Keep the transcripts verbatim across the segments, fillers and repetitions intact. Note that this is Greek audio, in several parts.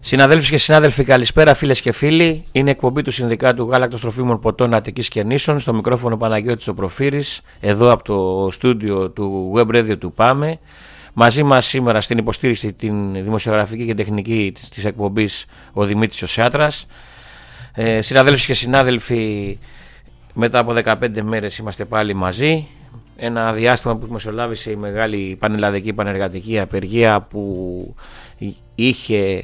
Συναδέλφοι και συνάδελφοι, καλησπέρα φίλες και φίλοι. Είναι εκπομπή του Συνδικάτου Γάλακτος Τροφίμων Ποτών Αττικής και Νήσων. Στο μικρόφωνο Παναγιώτης ο Προφύρης, εδώ από το στούντιο του Web Radio του ΠΑΜΕ. Μαζί μας σήμερα στην υποστήριξη την δημοσιογραφική και τεχνική της, της εκπομπής ο Δημήτρης ο Σιάτρας. Ε, συναδέλφοι και συνάδελφοι, μετά από δεκαπέντε μέρες είμαστε πάλι μαζί. Ένα διάστημα που μεσολάβησε η μεγάλη πανελλαδική πανεργατική απεργία που είχε...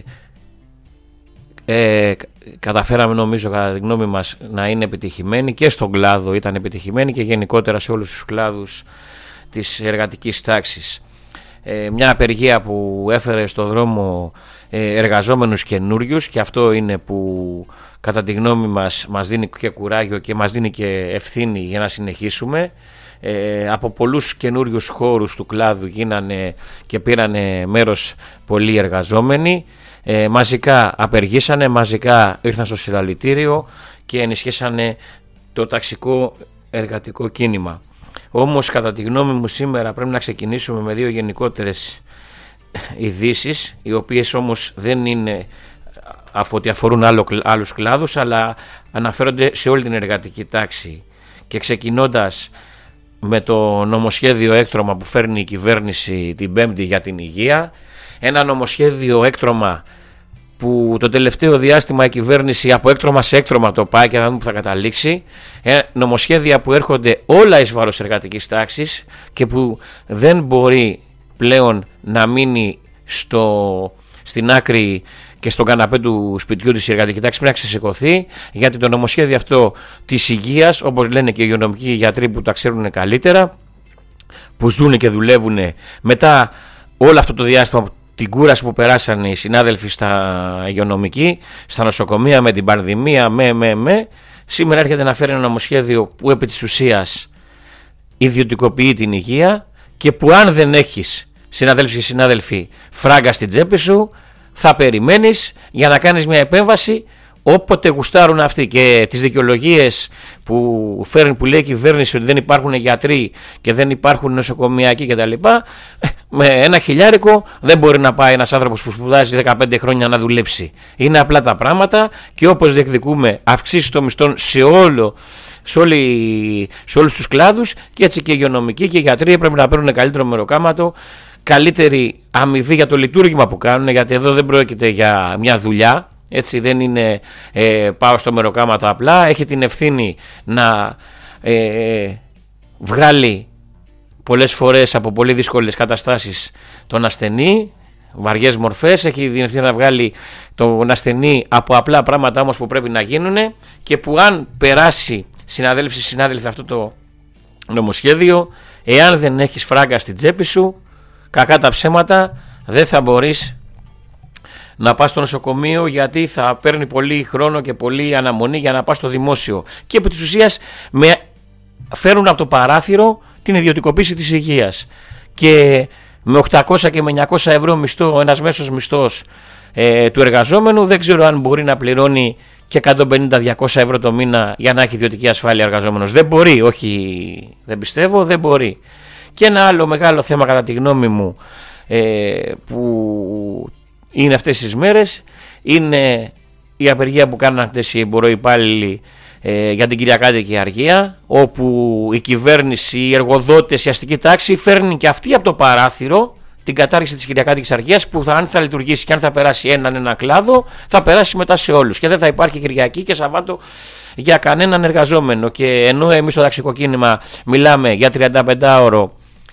Ε, καταφέραμε νομίζω κατά τη γνώμη μας να είναι επιτυχημένη και στον κλάδο ήταν επιτυχημένη και γενικότερα σε όλους τους κλάδους της εργατικής τάξης. Ε, μια απεργία που έφερε στο δρόμο ε, εργαζόμενους καινούριους και αυτό είναι που κατά τη γνώμη μας μας δίνει και κουράγιο και μας δίνει και ευθύνη για να συνεχίσουμε. Ε, από πολλούς καινούριους χώρους του κλάδου γίνανε και πήρανε μέρος πολλοί εργαζόμενοι. Ε, μαζικά απεργήσανε, μαζικά ήρθαν στο συλλαλητήριο και ενισχύσανε το ταξικό εργατικό κίνημα. Όμως κατά τη γνώμη μου σήμερα πρέπει να ξεκινήσουμε με δύο γενικότερες ειδήσεις, οι οποίες όμως δεν είναι ότι αφορούν άλλο, άλλους κλάδους, αλλά αναφέρονται σε όλη την εργατική τάξη. Και ξεκινώντας με το νομοσχέδιο έκτρωμα που φέρνει η κυβέρνηση την Πέμπτη για την υγεία, ένα νομοσχέδιο έκτρωμα που το τελευταίο διάστημα η κυβέρνηση από έκτρωμα σε έκτρωμα το πάει και να δούμε που θα καταλήξει. Ε, νομοσχέδια που έρχονται όλα εις βάρος εργατικής τάξης και που δεν μπορεί πλέον να μείνει στο, στην άκρη και στον καναπέ του σπιτιού της εργατική τάξη, πρέπει να ξεσηκωθεί, γιατί το νομοσχέδιο αυτό της υγείας, όπως λένε και οι υγειονομικοί γιατροί που τα ξέρουν καλύτερα, που ζουν και δουλεύουν μετά όλο αυτό το διάστημα, την κούραση που περάσανε οι συνάδελφοι στα υγειονομική, στα νοσοκομεία με την πανδημία, με, με, με, σήμερα έρχεται να φέρει ένα νομοσχέδιο που επί της ουσίας ιδιωτικοποιεί την υγεία και που αν δεν έχεις, συναδέλφοι και συνάδελφοι, φράγκα στην τσέπη σου, θα περιμένεις για να κάνεις μια επέμβαση όποτε γουστάρουν αυτοί. Και τις δικαιολογίες που φέρνει, που λέει η κυβέρνηση ότι δεν υπάρχουν γιατροί και δεν υπάρχουν νοσοκομιακοί κτλ., με ένα χιλιάρικο δεν μπορεί να πάει ένας άνθρωπος που σπουδάζει δεκαπέντε χρόνια να δουλέψει. Είναι απλά τα πράγματα και όπως διεκδικούμε αυξήσεις των μισθών σε όλο, σε, όλη, σε όλους τους κλάδους, και έτσι και οι υγειονομικοί και οι γιατροί πρέπει να παίρνουν καλύτερο μεροκάματο, καλύτερη αμοιβή για το λειτουργήμα που κάνουν, γιατί εδώ δεν πρόκειται για μια δουλειά. Έτσι δεν είναι ε, πάω στο μεροκάματο απλά, έχει την ευθύνη να ε, βγάλει πολλές φορές από πολύ δύσκολες καταστάσεις τον ασθενή, βαριές μορφές, έχει την ευθύνη να βγάλει τον ασθενή από απλά πράγματα όμως που πρέπει να γίνουν και που αν περάσει, συναδέλφοι συνάδελφοι, αυτό το νομοσχέδιο, εάν δεν έχεις φράγκα στην τσέπη σου, κακά τα ψέματα, δεν θα μπορείς να πας στο νοσοκομείο, γιατί θα παίρνει πολύ χρόνο και πολύ αναμονή για να πας στο δημόσιο. Και επί της ουσίας με φέρουν από το παράθυρο την ιδιωτικοποίηση της υγείας. Και με οκτακόσια και με εννιακόσια ευρώ μισθό, ένας μέσος μισθός ε, του εργαζόμενου, δεν ξέρω αν μπορεί να πληρώνει και εκατόν πενήντα με διακόσια ευρώ το μήνα για να έχει ιδιωτική ασφάλεια εργαζόμενος. Δεν μπορεί, όχι δεν πιστεύω, δεν μπορεί. Και ένα άλλο μεγάλο θέμα κατά τη γνώμη μου ε, που είναι αυτές τις μέρες, είναι η απεργία που κάνουν χτες οι εμποροϊπάλληλοι ε, για την Κυριακάτικη αργία, όπου η κυβέρνηση, οι εργοδότες, η αστική τάξη φέρνει και αυτή από το παράθυρο την κατάργηση της Κυριακάτικης αργίας, που θα, αν θα λειτουργήσει και αν θα περάσει έναν ένα κλάδο, θα περάσει μετά σε όλους και δεν θα υπάρχει Κυριακή και Σαββάτο για κανέναν εργαζόμενο. Και ενώ εμείς στο ταξικό κίνημα μιλάμε για τριανταπεντάωρο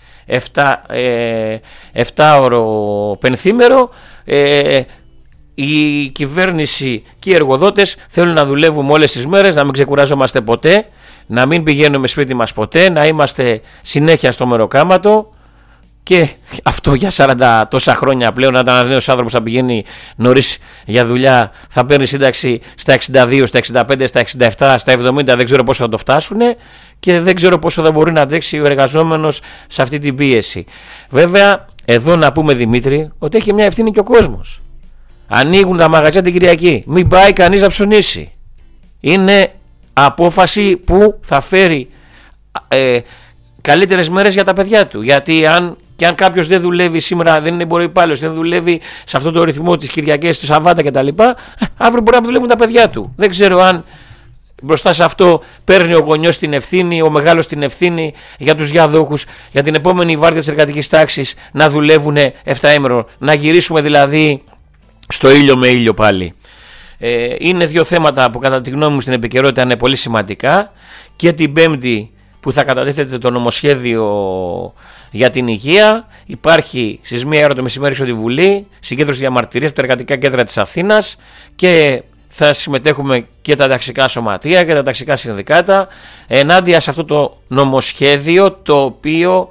εφτάωρο πενθήμερο, ε, η κυβέρνηση και οι εργοδότες θέλουν να δουλεύουμε όλες τις μέρες, να μην ξεκουράζομαστε ποτέ, να μην πηγαίνουμε σπίτι μας ποτέ, να είμαστε συνέχεια στο μεροκάματο. Και αυτό για σαράντα τόσα χρόνια πλέον, όταν ένας νέος άνθρωπος θα πηγαίνει νωρίς για δουλειά, θα παίρνει σύνταξη στα εξήντα δύο, στα εξήντα πέντε, στα εξήντα επτά, στα εβδομήντα, δεν ξέρω πόσο θα το φτάσουν και δεν ξέρω πόσο θα μπορεί να αντέξει ο εργαζόμενος σε αυτή την πίεση. Βέβαια, εδώ να πούμε, Δημήτρη, ότι έχει μια ευθύνη και ο κόσμος. Ανοίγουν τα μαγαζιά την Κυριακή, μην πάει κανείς να ψωνίσει. Είναι απόφαση που θα φέρει ε, καλύτερες μέρες για τα παιδιά του. Γιατί αν Και αν κάποιος δεν δουλεύει σήμερα, δεν είναι υπάλληλος, δεν δουλεύει σε αυτό το ρυθμό τις Κυριακές, τη Σαββάτα κτλ., αύριο μπορεί να δουλεύουν τα παιδιά του. Δεν ξέρω αν μπροστά σε αυτό παίρνει ο γονιός την ευθύνη, ο μεγάλος την ευθύνη για τους διαδόχους, για την επόμενη βάρδια της εργατικής τάξης να δουλεύουν εφταήμερο, να γυρίσουμε δηλαδή στο ήλιο με ήλιο πάλι. Ε, είναι δύο θέματα που κατά τη γνώμη μου στην επικαιρότητα είναι πολύ σημαντικά. Και την Πέμπτη που θα κατατίθεται το νομοσχέδιο για την υγεία, υπάρχει στις μία ώρα το μεσημέρι στη Βουλή συγκέντρωση διαμαρτυρίας από τα εργατικά κέντρα της Αθήνας και θα συμμετέχουμε και τα ταξικά σωματεία και τα ταξικά συνδικάτα ενάντια σε αυτό το νομοσχέδιο, το οποίο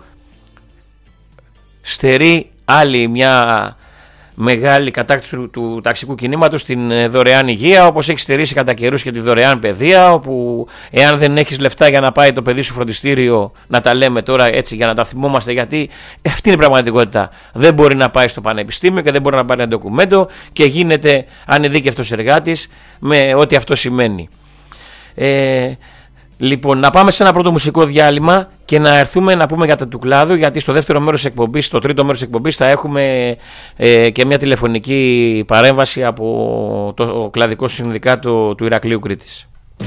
στερεί άλλη μια μεγάλη κατάκτηση του, του ταξικού κινήματος στην δωρεάν υγεία, όπως έχει στερήσει κατά καιρούς και τη δωρεάν παιδεία, όπου εάν δεν έχεις λεφτά για να πάει το παιδί σου φροντιστήριο, να τα λέμε τώρα έτσι για να τα θυμόμαστε, γιατί αυτή είναι η πραγματικότητα, δεν μπορεί να πάει στο πανεπιστήμιο και δεν μπορεί να πάρει ένα ντοκουμέντο και γίνεται ανειδίκευτος εργάτης με ό,τι αυτό σημαίνει. Ε, Λοιπόν, να πάμε σε ένα πρώτο μουσικό διάλειμμα και να έρθουμε να πούμε για τα του κλάδου, γιατί στο δεύτερο μέρος της εκπομπής, στο τρίτο μέρος της εκπομπής θα έχουμε ε, και μια τηλεφωνική παρέμβαση από το κλαδικό συνδικάτο του Ηρακλείου Κρήτης.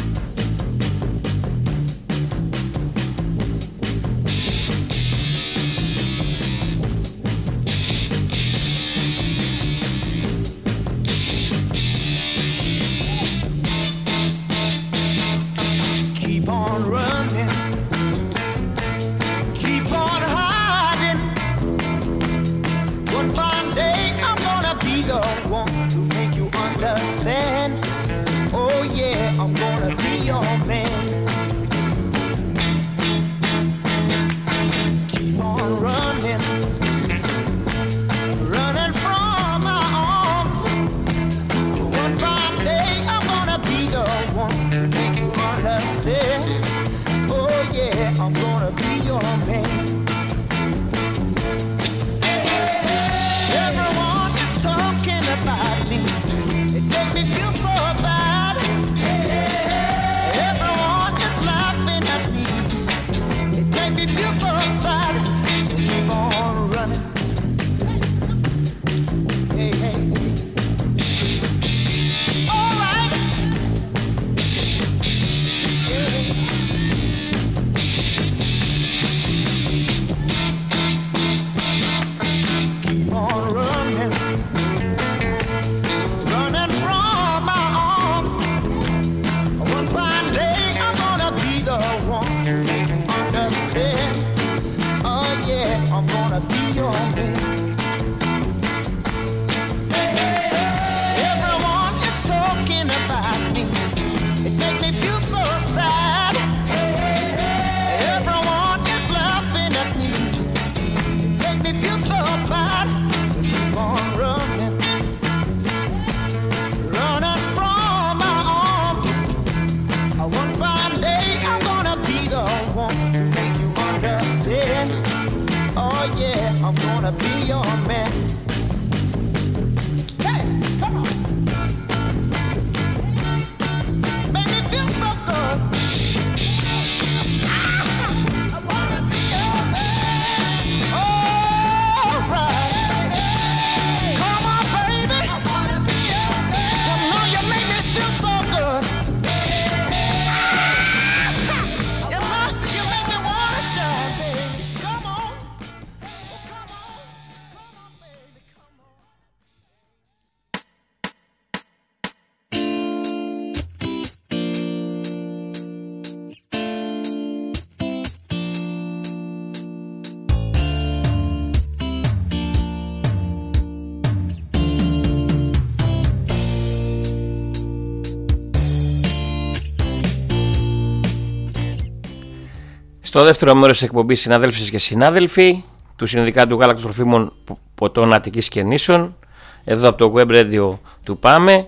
Στο δεύτερο μέρος της εκπομπής, συναδέλφες και συνάδελφοι του Συνδικάτου Γάλακτος Τροφίμων Ποτών Αττικής και Νήσων, εδώ από το Web Radio του ΠΑΜΕ,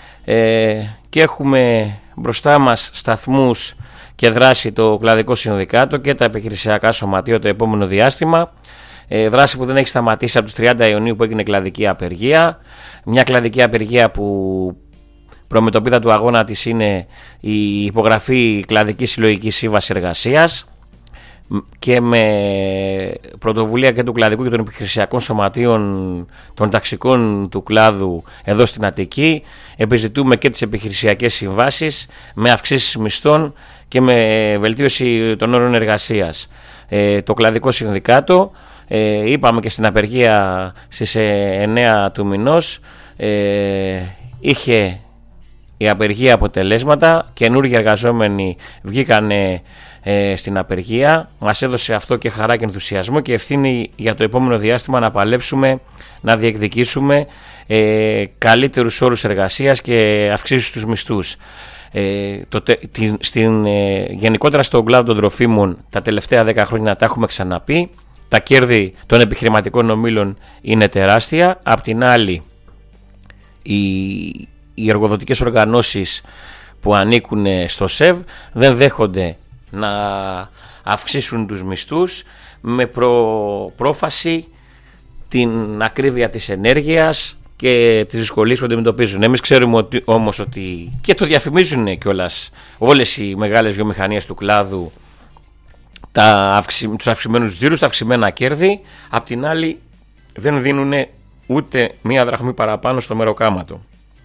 ε, και έχουμε μπροστά μας σταθμούς και δράση το κλαδικό συνδικάτο και τα επιχειρησιακά σωματεία το επόμενο διάστημα. Ε, δράση που δεν έχει σταματήσει από τις τριάντα Ιουνίου που έγινε κλαδική απεργία. Μια κλαδική απεργία που προμετωπίδα του αγώνα της είναι η υπογραφή κλαδικής συλλογικής σύμβασης εργασίας, και με πρωτοβουλία και του κλαδικού και των επιχειρησιακών σωματείων των ταξικών του κλάδου εδώ στην Αττική επιζητούμε και τις επιχειρησιακές συμβάσεις με αυξήσεις μισθών και με βελτίωση των όρων εργασίας. Ε, το κλαδικό συνδικάτο, ε, είπαμε και στην απεργία στις εννέα του μηνός, ε, είχε η απεργία αποτελέσματα, καινούργιοι εργαζόμενοι βγήκανε ε, στην απεργία, μας έδωσε αυτό και χαρά και ενθουσιασμό και ευθύνη για το επόμενο διάστημα να παλέψουμε, να διεκδικήσουμε ε, καλύτερους όρους εργασίας και αυξήσεις στους μισθούς. Ε, το, την, στην, ε, γενικότερα στον κλάδο των τροφίμων τα τελευταία δέκα χρόνια τα έχουμε ξαναπεί, τα κέρδη των επιχειρηματικών ομίλων είναι τεράστια. Απ' την άλλη οι, οι εργοδοτικές οργανώσεις που ανήκουν στο ΣΕΒ δεν δέχονται να αυξήσουν τους μισθούς με προ, πρόφαση την ακρίβεια της ενέργειας και τις δυσκολίες που αντιμετωπίζουν. Εμείς ξέρουμε ότι, όμως ότι και το διαφημίζουν κιόλας όλες οι μεγάλες βιομηχανίες του κλάδου, τα αυξη, τους αυξημένους τζίρους, τα αυξημένα κέρδη. Απ' την άλλη δεν δίνουν ούτε μία δραχμή παραπάνω στο μεροκάματο.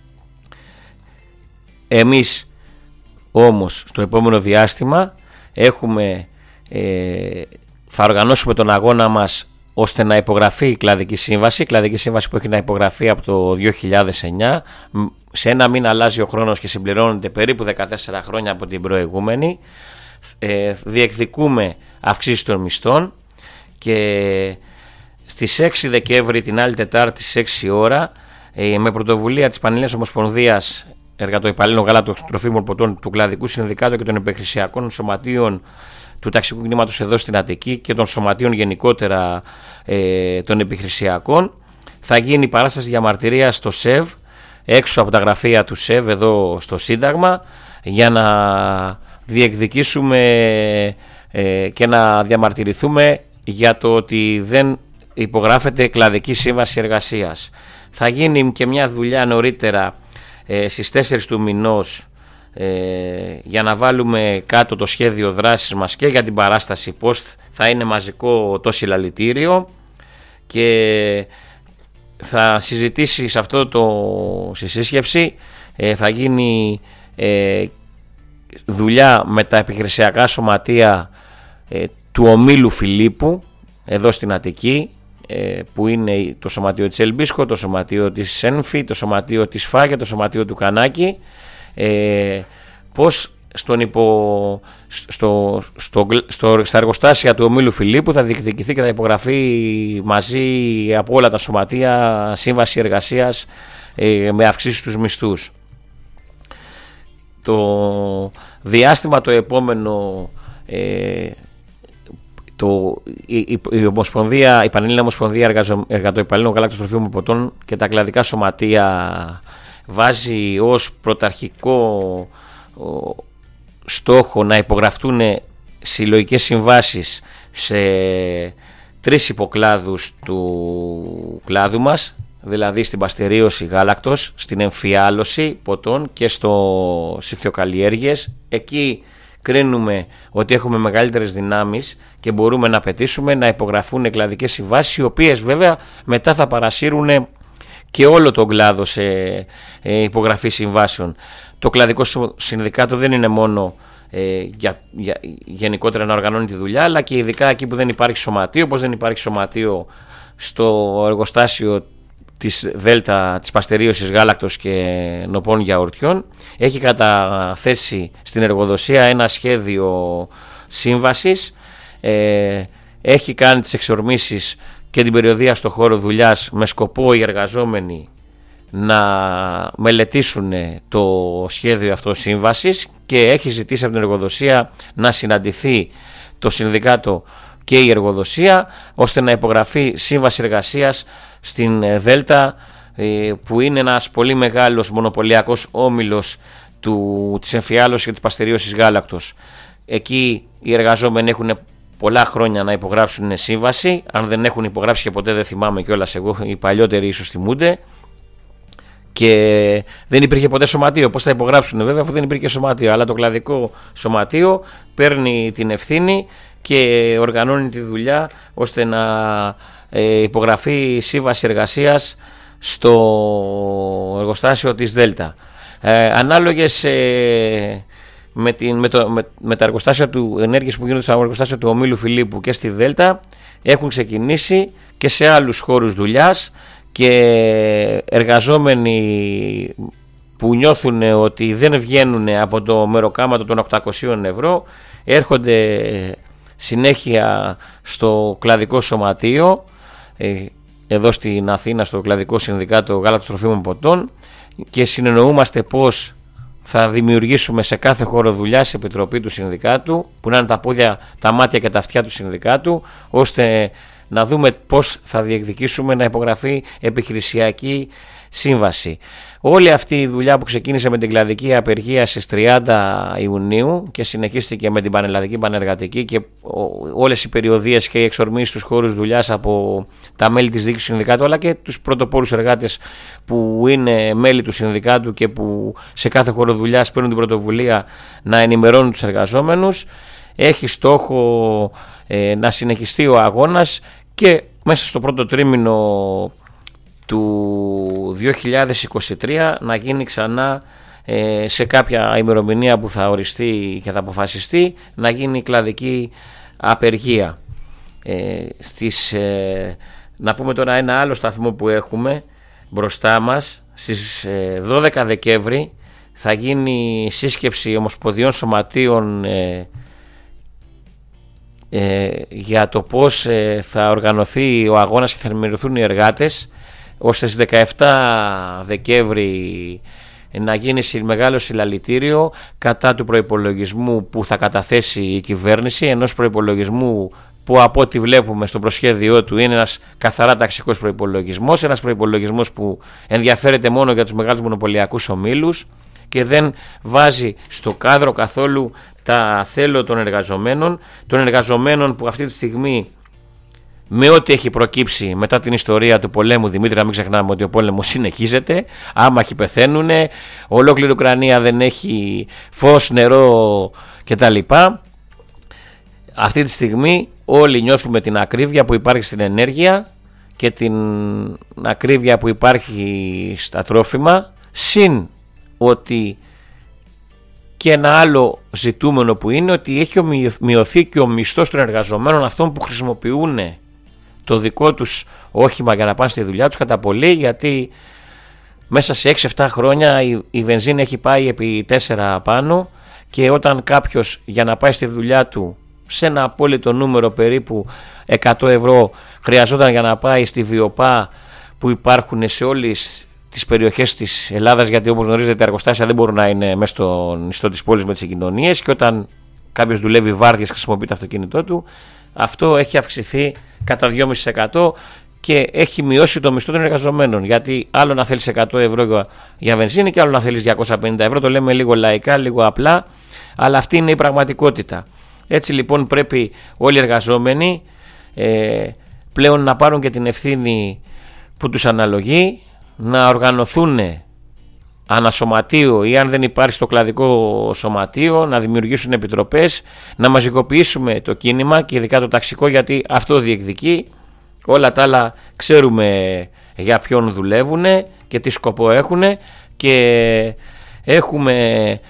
Εμείς όμως στο επόμενο διάστημα έχουμε, ε, θα οργανώσουμε τον αγώνα μας ώστε να υπογραφεί η κλαδική σύμβαση, η κλαδική σύμβαση που έχει να υπογραφεί από το δύο χιλιάδες εννιά. Σε ένα μήνα αλλάζει ο χρόνος και συμπληρώνονται περίπου δεκατέσσερα χρόνια από την προηγούμενη. Ε, διεκδικούμε αυξήσεις των μισθών και στις έξι Δεκέμβρη, την άλλη Τετάρτη στις έξι ώρα, ε, με πρωτοβουλία της Πανελλήνιας Ομοσπονδίας Εργατοϊπαλλήλων Γάλακτος Τροφίμων Ποτών, του Κλαδικού Συνδικάτου και των Επιχειρησιακών Σωματείων του ταξικού κινήματος εδώ στην Αττική και των σωματείων γενικότερα ε, των επιχειρησιακών, θα γίνει παράσταση διαμαρτυρίας στο ΣΕΒ, έξω από τα γραφεία του ΣΕΒ εδώ στο Σύνταγμα, για να διεκδικήσουμε ε, και να διαμαρτυρηθούμε για το ότι δεν υπογράφεται κλαδική σύμβαση εργασίας. Θα γίνει και μια δουλειά νωρίτερα ε, στις τέσσερις του μηνός, Ε, για να βάλουμε κάτω το σχέδιο δράσης μας και για την παράσταση, πώς θα είναι μαζικό το συλλαλητήριο, και θα συζητήσει σε αυτό το στη σύσκεψη, ε, θα γίνει ε, δουλειά με τα επιχειρησιακά σωματεία ε, του ομίλου Φιλίππου εδώ στην Αττική, ε, που είναι το σωματείο της Ελμπίσκο, το σωματείο της Ένφη, το σωματείο της Φάγια, το σωματείο του Κανάκη. Ε, πώς στον υπο, στο, στο, στο, στα εργοστάσια του ομίλου Φιλίππου θα διεκδικηθεί και θα υπογραφεί μαζί από όλα τα σωματεία σύμβαση εργασίας ε, με αυξήσεις στους μισθούς. Το διάστημα το επόμενο, ε, το, η, η, η, Ομοσπονδία, η Πανελλήνια Ομοσπονδία Εργατοϊπαλλήλων Γάλακτος Τροφίμων Ποτών και τα κλαδικά σωματεία βάζει ως πρωταρχικό στόχο να υπογραφτούν συλλογικές συμβάσεις σε τρεις υποκλάδους του κλάδου μας, δηλαδή στην παστερίωση γάλακτος, στην εμφιάλωση ποτών και στο σιχθιοκαλλιέργειες. Εκεί κρίνουμε ότι έχουμε μεγαλύτερες δυνάμεις και μπορούμε να απαιτήσουμε να υπογραφούν κλαδικές συμβάσεις, οι οποίες βέβαια μετά θα παρασύρουν και όλο τον κλάδο σε υπογραφή συμβάσεων. Το κλαδικό συνδικάτο δεν είναι μόνο ε, για, για, γενικότερα να οργανώνει τη δουλειά, αλλά και ειδικά εκεί που δεν υπάρχει σωματείο, όπως δεν υπάρχει σωματείο στο εργοστάσιο της Δέλτα, της παστερίωσης γάλακτος και νοπών γιαουρτιών, έχει καταθέσει στην εργοδοσία ένα σχέδιο σύμβασης, ε, έχει κάνει τις εξορμήσεις και την περιοδεία στο χώρο δουλειάς με σκοπό οι εργαζόμενοι να μελετήσουν το σχέδιο αυτό σύμβασης, και έχει ζητήσει από την εργοδοσία να συναντηθεί το συνδικάτο και η εργοδοσία ώστε να υπογραφεί σύμβαση εργασίας στην Δέλτα, που είναι ένας πολύ μεγάλος μονοπωλιακός όμιλος του, της εμφιάλωσης και της παστερίωσης γάλακτος. Εκεί οι εργαζόμενοι έχουν πολλά χρόνια να υπογράψουν σύμβαση. Αν δεν έχουν υπογράψει και ποτέ, δεν θυμάμαι κιόλας εγώ, οι παλιότεροι ίσως θυμούνται, και δεν υπήρχε ποτέ σωματείο. Πώς θα υπογράψουν βέβαια αφού δεν υπήρχε σωματείο? Αλλά το κλαδικό σωματείο παίρνει την ευθύνη και οργανώνει τη δουλειά ώστε να ε, υπογραφεί σύμβαση εργασίας στο εργοστάσιο της Δέλτα. Ε, ανάλογες ε, με, την, με, το, με, με τα εργοστάσια του ενέργειας που γίνονται στο εργοστάσιο του Ομίλου Φιλίππου και στη Δέλτα έχουν ξεκινήσει και σε άλλους χώρους δουλειάς, και εργαζόμενοι που νιώθουν ότι δεν βγαίνουν από το μεροκάματο των οκτακοσίων ευρώ έρχονται συνέχεια στο κλαδικό σωματείο εδώ στην Αθήνα, στο κλαδικό συνδικάτο Γάλακτος Τροφίμων Ποτών, και συνεννοούμαστε πώς θα δημιουργήσουμε σε κάθε χώρο δουλειάς επιτροπή του συνδικάτου, που να είναι τα πόδια, τα μάτια και τα αυτιά του συνδικάτου, ώστε να δούμε πώς θα διεκδικήσουμε να υπογραφεί επιχειρησιακή σύμβαση. Όλη αυτή η δουλειά που ξεκίνησε με την κλαδική απεργία στις τριάντα Ιουνίου και συνεχίστηκε με την πανελλαδική πανεργατική και όλες οι περιοδίες και οι εξορμήσεις στους χώρους δουλειάς από τα μέλη της διοίκησης του συνδικάτου, αλλά και τους πρωτοπόρους εργάτες που είναι μέλη του συνδικάτου και που σε κάθε χώρο δουλειάς παίρνουν την πρωτοβουλία να ενημερώνουν τους εργαζόμενους, έχει στόχο ε, να συνεχιστεί ο αγώνας και μέσα στο πρώτο τρίμηνο του δύο χιλιάδες είκοσι τρία να γίνει ξανά ε, σε κάποια ημερομηνία που θα οριστεί και θα αποφασιστεί να γίνει κλαδική απεργία. Ε, στις, ε, να πούμε τώρα ένα άλλο σταθμό που έχουμε μπροστά μας. Στις ε, δώδεκα Δεκέμβρη θα γίνει σύσκεψη ομοσπονδιών σωματείων ε, ε, για το πώς ε, θα οργανωθεί ο αγώνας και θα ενημερωθούν οι εργάτες, ώστε στις δεκαεπτά Δεκέμβρη να γίνει μεγάλο συλλαλητήριο κατά του προϋπολογισμού που θα καταθέσει η κυβέρνηση, ενός προϋπολογισμού που από ό,τι βλέπουμε στο προσχέδιό του είναι ένας καθαρά ταξικός προϋπολογισμός, ένας προϋπολογισμός που ενδιαφέρεται μόνο για τους μεγάλους μονοπωλιακούς ομίλους και δεν βάζει στο κάδρο καθόλου τα θέλω των εργαζομένων, των εργαζομένων που αυτή τη στιγμή, με ό,τι έχει προκύψει μετά την ιστορία του πολέμου, Δημήτρη, να μην ξεχνάμε ότι ο πόλεμος συνεχίζεται, άμαχοι πεθαίνουν, ολόκληρη Ουκρανία δεν έχει φως, νερό κτλ. Αυτή τη στιγμή όλοι νιώθουμε την ακρίβεια που υπάρχει στην ενέργεια και την ακρίβεια που υπάρχει στα τρόφιμα, συν ότι και ένα άλλο ζητούμενο που είναι ότι έχει μειωθεί και ο μισθός των εργαζομένων, αυτών που χρησιμοποιούν το δικό τους όχημα για να πάνε στη δουλειά τους, κατά πολύ, γιατί μέσα σε έξι εφτά χρόνια η, η βενζίνη έχει πάει επί τέσσερα πάνω, και όταν κάποιος για να πάει στη δουλειά του σε ένα απόλυτο νούμερο περίπου εκατό ευρώ χρειαζόταν για να πάει στη Βιοπά που υπάρχουν σε όλες τις περιοχές της Ελλάδας, γιατί όπως γνωρίζετε τα εργοστάσια δεν μπορούν να είναι μέσα στον ιστό της πόλης με τις συγκοινωνίες, και όταν κάποιος δουλεύει βάρδιες χρησιμοποιεί το αυτοκίνητό του, αυτό έχει αυξηθεί κατά δύο κόμμα πέντε τοις εκατό και έχει μειώσει το μισθό των εργαζομένων, γιατί άλλο να θέλεις εκατό ευρώ για βενζίνη και άλλο να θέλεις διακόσια πενήντα ευρώ. Το λέμε λίγο λαϊκά, λίγο απλά, αλλά αυτή είναι η πραγματικότητα. Έτσι λοιπόν πρέπει όλοι οι εργαζόμενοι ε, πλέον να πάρουν και την ευθύνη που τους αναλογεί, να οργανωθούν ανασωματείο ή αν δεν υπάρχει στο κλαδικό σωματείο, να δημιουργήσουν επιτροπές, να μαζικοποιήσουμε το κίνημα και ειδικά το ταξικό, γιατί αυτό διεκδικεί. Όλα τα άλλα ξέρουμε για ποιον δουλεύουν και τι σκοπό έχουν, και έχουμε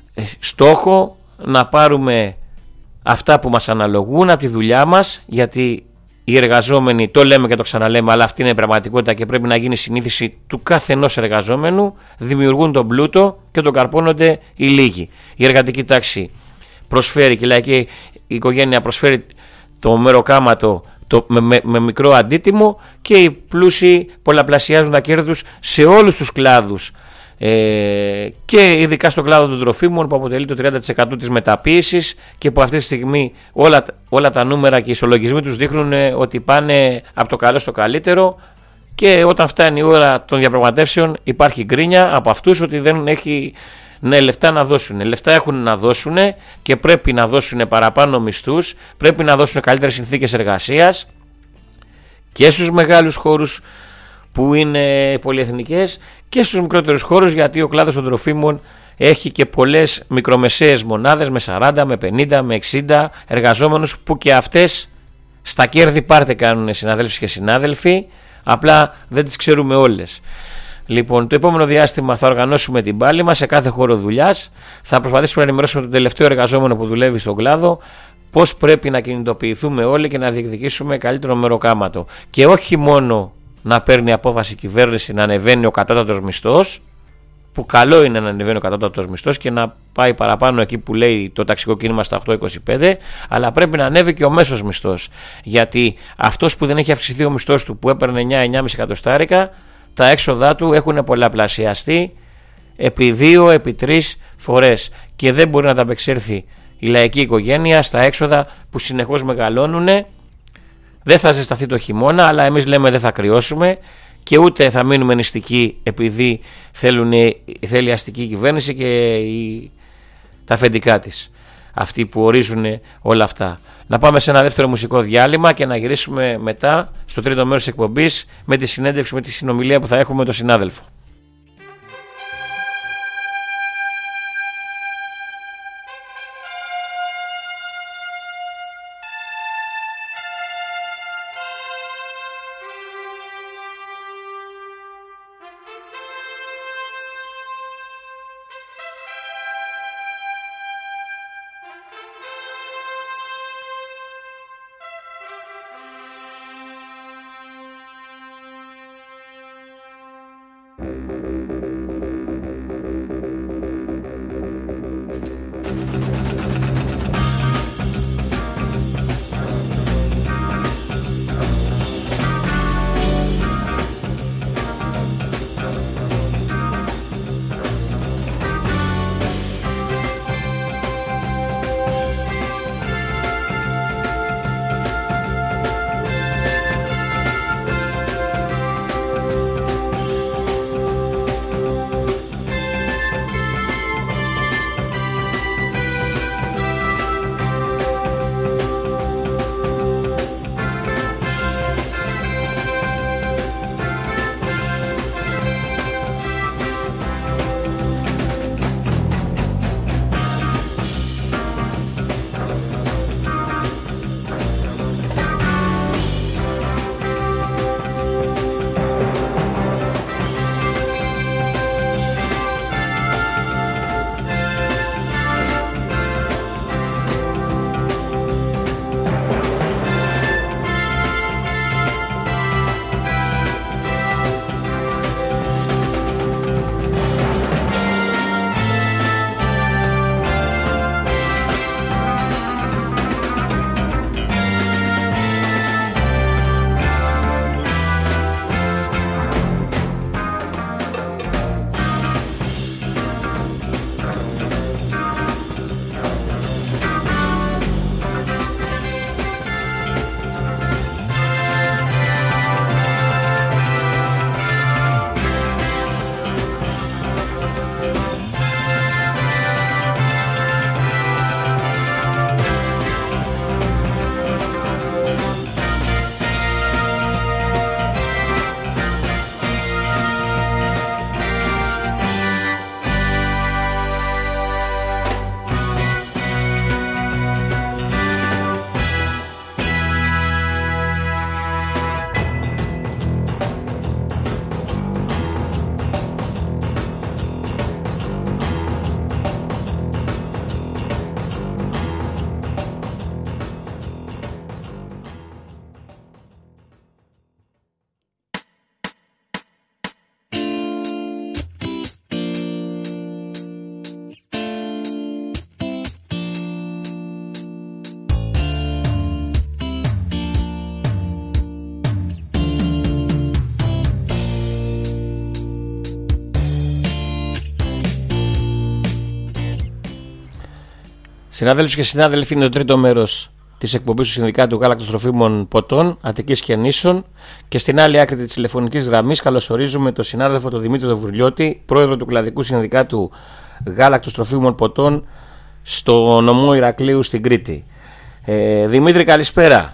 στόχο να πάρουμε αυτά που μας αναλογούν από τη δουλειά μας, γιατί οι εργαζόμενοι, το λέμε και το ξαναλέμε, αλλά αυτή είναι η πραγματικότητα και πρέπει να γίνει συνήθιση του κάθε ενός εργαζόμενου, δημιουργούν τον πλούτο και τον καρπώνονται οι λίγοι. Η εργατική τάξη προσφέρει και η λαϊκή οικογένεια προσφέρει το μεροκάματο το, με, με, με μικρό αντίτιμο, και οι πλούσιοι πολλαπλασιάζουν τα κέρδη τους σε όλους τους κλάδους. Ε, και ειδικά στον κλάδο των τροφίμων που αποτελεί το τριάντα τοις εκατό της μεταποίησης και που αυτή τη στιγμή όλα, όλα τα νούμερα και οι ισολογισμοί τους δείχνουν ότι πάνε από το καλό στο καλύτερο, και όταν φτάνει η ώρα των διαπραγματεύσεων υπάρχει γκρίνια από αυτούς ότι δεν έχει ναι, λεφτά να δώσουν. Λεφτά έχουν να δώσουν και πρέπει να δώσουν παραπάνω μισθούς, πρέπει να δώσουν καλύτερες συνθήκες εργασίας και στους μεγάλους χώρους που είναι πολυεθνικές και στους μικρότερους χώρους, γιατί ο κλάδος των τροφίμων έχει και πολλές μικρομεσαίες μονάδες με σαράντα, με πενήντα, με εξήντα εργαζόμενους, που και αυτές στα κέρδη πάρτε κάνουν συναδέλφοι και συνάδελφοι, απλά δεν τις ξέρουμε όλες. Λοιπόν, το επόμενο διάστημα θα οργανώσουμε την πάλη μας σε κάθε χώρο δουλειάς. Θα προσπαθήσουμε να ενημερώσουμε τον τελευταίο εργαζόμενο που δουλεύει στον κλάδο πώς πρέπει να κινητοποιηθούμε όλοι και να διεκδικήσουμε καλύτερο μεροκάματο. Και όχι μόνο να παίρνει απόφαση η κυβέρνηση να ανεβαίνει ο κατώτατος μισθός, που καλό είναι να ανεβαίνει ο κατώτατος μισθός και να πάει παραπάνω εκεί που λέει το ταξικό κίνημα στα οκτώ είκοσι πέντε, αλλά πρέπει να ανέβει και ο μέσος μισθός. Γιατί αυτός που δεν έχει αυξηθεί ο μισθός του, που έπαιρνε εννιά εννιά κόμμα πέντε εκατοστάρικα, τα έξοδά του έχουν πολλαπλασιαστεί επί δύο, επί τρεις φορές και δεν μπορεί να τα απεξέλθει η λαϊκή οικογένεια στα έξοδα που συνεχώς μεγαλώνουν. Δεν θα ζεσταθεί το χειμώνα, αλλά εμείς λέμε δεν θα κρυώσουμε και ούτε θα μείνουμε νηστικοί επειδή θέλουν, θέλει η αστική κυβέρνηση και η, τα αφεντικά της, αυτοί που ορίζουν όλα αυτά. Να πάμε σε ένα δεύτερο μουσικό διάλειμμα και να γυρίσουμε μετά στο τρίτο μέρος της εκπομπής με τη συνέντευξη, με τη συνομιλία που θα έχουμε με τον συνάδελφο. Συνάδελφοι και συνάδελφοι, είναι το τρίτο μέρος της εκπομπής του Συνδικάτου Γάλακτος Τροφίμων Ποτών, Αττικής και Νήσων, και στην άλλη άκρη της τηλεφωνικής γραμμής καλωσορίζουμε τον συνάδελφο τον Δημήτρη Δοβουρλιώτη, πρόεδρο του Κλαδικού Συνδικάτου Γάλακτος Τροφίμων Ποτών στο νομό Ηρακλείου στην Κρήτη. Ε, Δημήτρη, καλησπέρα.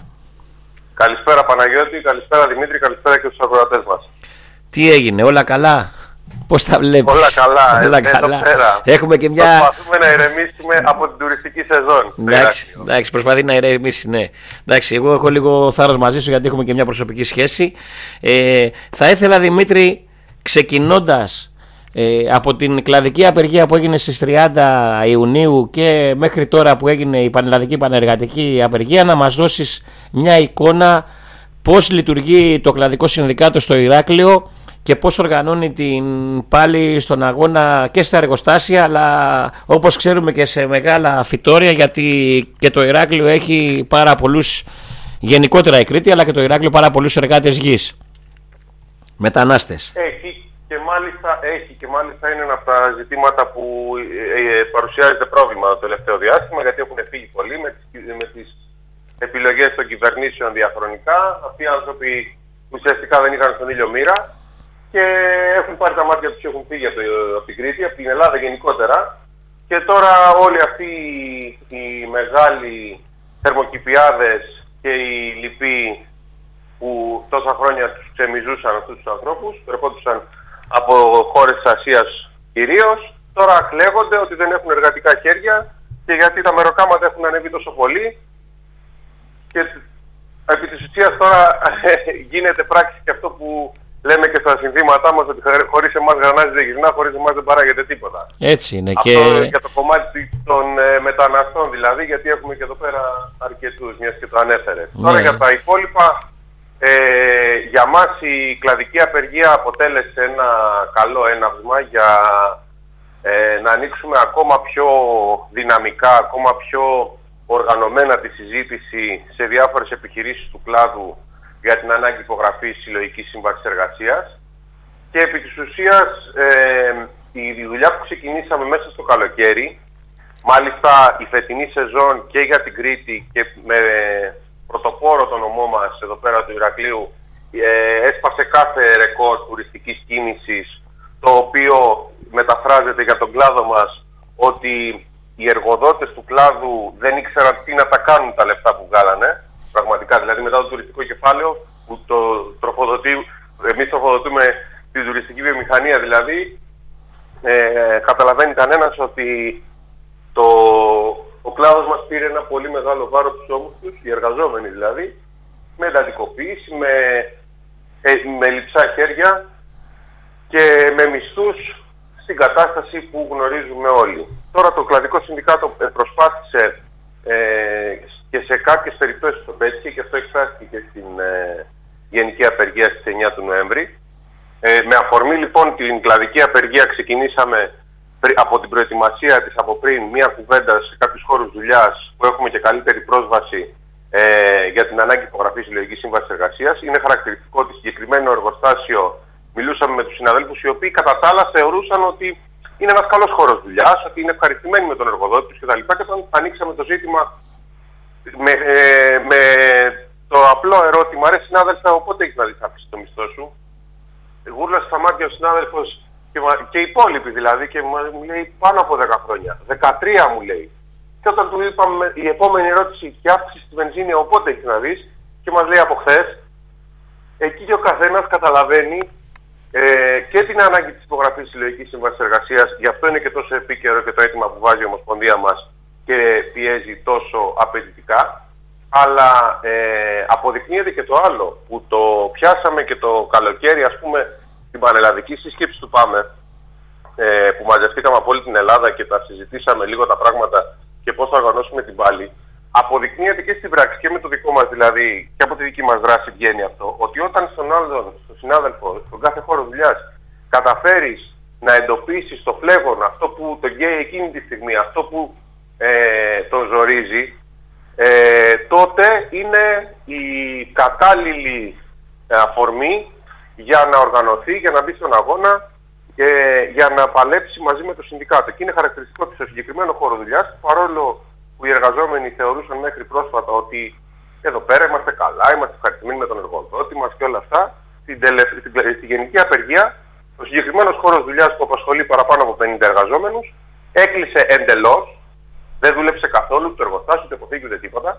Καλησπέρα Παναγιώτη, καλησπέρα Δημήτρη, καλησπέρα και στους ακροατές μας. Τι έγινε, όλα καλά? Πώς τα βλέπεις? Όλα καλά, Όλα ε, καλά. πέρα. Έχουμε και μια... Προσπαθούμε να ηρεμήσουμε από την τουριστική σεζόν. Εντάξει, εντάξει, προσπαθεί να ηρεμήσει, ναι. Εντάξει, εγώ έχω λίγο θάρρος μαζί σου γιατί έχουμε και μια προσωπική σχέση. Ε, θα ήθελα, Δημήτρη, ξεκινώντας ε, από την κλαδική απεργία που έγινε στις τριάντα Ιουνίου και μέχρι τώρα που έγινε η πανελλαδική πανεργατική απεργία, να μας δώσεις μια εικόνα πώς λειτουργεί το κλαδικό συνδικάτο στο Ηράκλειο και πώς οργανώνει την πάλι στον αγώνα και στα εργοστάσια, αλλά όπως ξέρουμε και σε μεγάλα φυτόρια, γιατί και το Ηράκλειο έχει πάρα πολλούς, γενικότερα η Κρήτη, αλλά και το Ηράκλειο πάρα πολλούς εργάτες γης, μετανάστες. Έχει και μάλιστα, έχει και μάλιστα είναι ένα από τα ζητήματα που ε, ε, παρουσιάζεται πρόβλημα το τελευταίο διάστημα, γιατί έχουν φύγει πολλοί με τις, με τις επιλογές των κυβερνήσεων διαχρονικά. Αυτοί οι άνθρωποι ουσιαστικά δεν είχαν στον ήλιο μοίρα και έχουν πάρει τα μάτια τους και έχουν φύγει από, από την Κρήτη, από την Ελλάδα γενικότερα. Και τώρα όλοι αυτοί οι μεγάλοι θερμοκηπιάδες και οι λοιποί που τόσα χρόνια τους ξεμιζούσαν αυτούς τους ανθρώπους, ερχόντουσαν από χώρες της Ασίας κυρίως, τώρα κλαίγονται ότι δεν έχουν εργατικά χέρια και γιατί τα μεροκάματα έχουν ανέβει τόσο πολύ. Και επί της ουσίας τώρα γίνεται πράξη και αυτό που λέμε και στα συνθήματά μας, ότι χωρίς εμάς γρανάζι δεν γυρνά, χωρίς εμάς δεν παράγεται τίποτα. Έτσι είναι. Αυτό και... για το κομμάτι των ε, μεταναστών δηλαδή, γιατί έχουμε και εδώ πέρα αρκετούς, μιας και το ανέφερε. Ναι. Τώρα για τα υπόλοιπα, ε, για μας η κλαδική απεργία αποτέλεσε ένα καλό έναυσμα για ε, να ανοίξουμε ακόμα πιο δυναμικά, ακόμα πιο οργανωμένα τη συζήτηση σε διάφορες επιχειρήσεις του κλάδου για την ανάγκη υπογραφής συλλογικής σύμβασης εργασίας. Και επί της ουσίας ε, η δουλειά που ξεκινήσαμε μέσα στο καλοκαίρι, μάλιστα η φετινή σεζόν και για την Κρήτη και με πρωτοπόρο το νομό μας εδώ πέρα του Ηρακλείου, ε, έσπασε κάθε ρεκόρ τουριστικής κίνησης, το οποίο μεταφράζεται για τον κλάδο μας ότι οι εργοδότες του κλάδου δεν ήξεραν τι να τα κάνουν τα λεφτά που βγάλανε. Πραγματικά, δηλαδή μετά το τουριστικό κεφάλαιο που το τροφοδοτεί, εμείς τροφοδοτούμε την τουριστική βιομηχανία δηλαδή, ε, καταλαβαίνει κανένας ότι το, ο κλάδος μας πήρε ένα πολύ μεγάλο βάρος στους ώμους τους, οι εργαζόμενοι δηλαδή, με εντατικοποίηση, με, ε, με λειψά χέρια και με μισθούς στην κατάσταση που γνωρίζουμε όλοι. Τώρα το κλαδικό συνδικάτο προσπάθησε ε, και σε κάποιες περιπτώσεις το πέτυχε και αυτό εκφράστηκε και στην ε, γενική απεργία στις εννιά του Νοέμβρη. Ε, με αφορμή λοιπόν την κλαδική απεργία ξεκινήσαμε από την προετοιμασία της από πριν μία κουβέντα σε κάποιους χώρους δουλειάς που έχουμε και καλύτερη πρόσβαση ε, για την ανάγκη υπογραφής συλλογικής σύμβασης εργασίας. Είναι χαρακτηριστικό ότι συγκεκριμένο εργοστάσιο μιλούσαμε με τους συναδέλφους οι οποίοι κατά τα άλλα θεωρούσαν ότι είναι ένας καλός χώρος δουλειάς, ότι είναι ευχαριστημένοι με τον εργοδότη τους κτλ. Και όταν ανοίξαμε το ζήτημα με, ε, με το απλό ερώτημα, ρε συνάδελφε, πότε έχεις να δεις άφηση το μισθό σου? Γούρλασε στα μάτια ο συνάδελφος και, και οι υπόλοιποι δηλαδή και μου λέει πάνω από δέκα χρόνια. δεκατρία μου λέει. Και όταν του είπαμε η επόμενη ερώτηση και αύξηση στη βενζίνη, οπότε έχεις να δεις, και μας λέει από χθες, εκεί και ο καθένας καταλαβαίνει ε, και την ανάγκη της υπογραφής συλλογικής σύμβασης εργασίας, γι' αυτό είναι και τόσο επίκαιρο και το αίτημα που βάζει η Ομοσπονδία μας και πιέζει τόσο απαιτητικά, αλλά ε, αποδεικνύεται και το άλλο, που το πιάσαμε και το καλοκαίρι, ας πούμε, την πανελλαδική σύσκεψη του ΠΑΜΕ, ε, που μαζευτήκαμε από όλη την Ελλάδα και τα συζητήσαμε λίγο τα πράγματα και πώς θα οργανώσουμε την πάλη. Αποδεικνύεται και στην πράξη και με το δικό μας δηλαδή και από τη δική μας δράση βγαίνει αυτό, ότι όταν στον άλλον, στον συνάδελφο, στον κάθε χώρο δουλειάς καταφέρεις να εντοπίσεις το φλέγον, αυτό που τον καίει εκείνη τη στιγμή, αυτό που ε, τον ζορίζει, ε, τότε είναι η κατάλληλη αφορμή για να οργανωθεί, για να μπει στον αγώνα και για να παλέψει μαζί με το συνδικάτο. Και είναι χαρακτηριστικό ότι στο συγκεκριμένο χώρο δουλειάς, παρόλο που οι εργαζόμενοι θεωρούσαν μέχρι πρόσφατα ότι εδώ πέρα είμαστε καλά, είμαστε ευχαριστημένοι με τον εργοδότη μας και όλα αυτά, στην, τελε... στην γενική απεργία, ο συγκεκριμένος χώρος δουλειάς που απασχολεί παραπάνω από πενήντα εργαζόμενους, έκλεισε εντελώς, δεν δούλεψε καθόλου το εργοστάσιο, ούτε αποθήκη, ούτε τίποτα.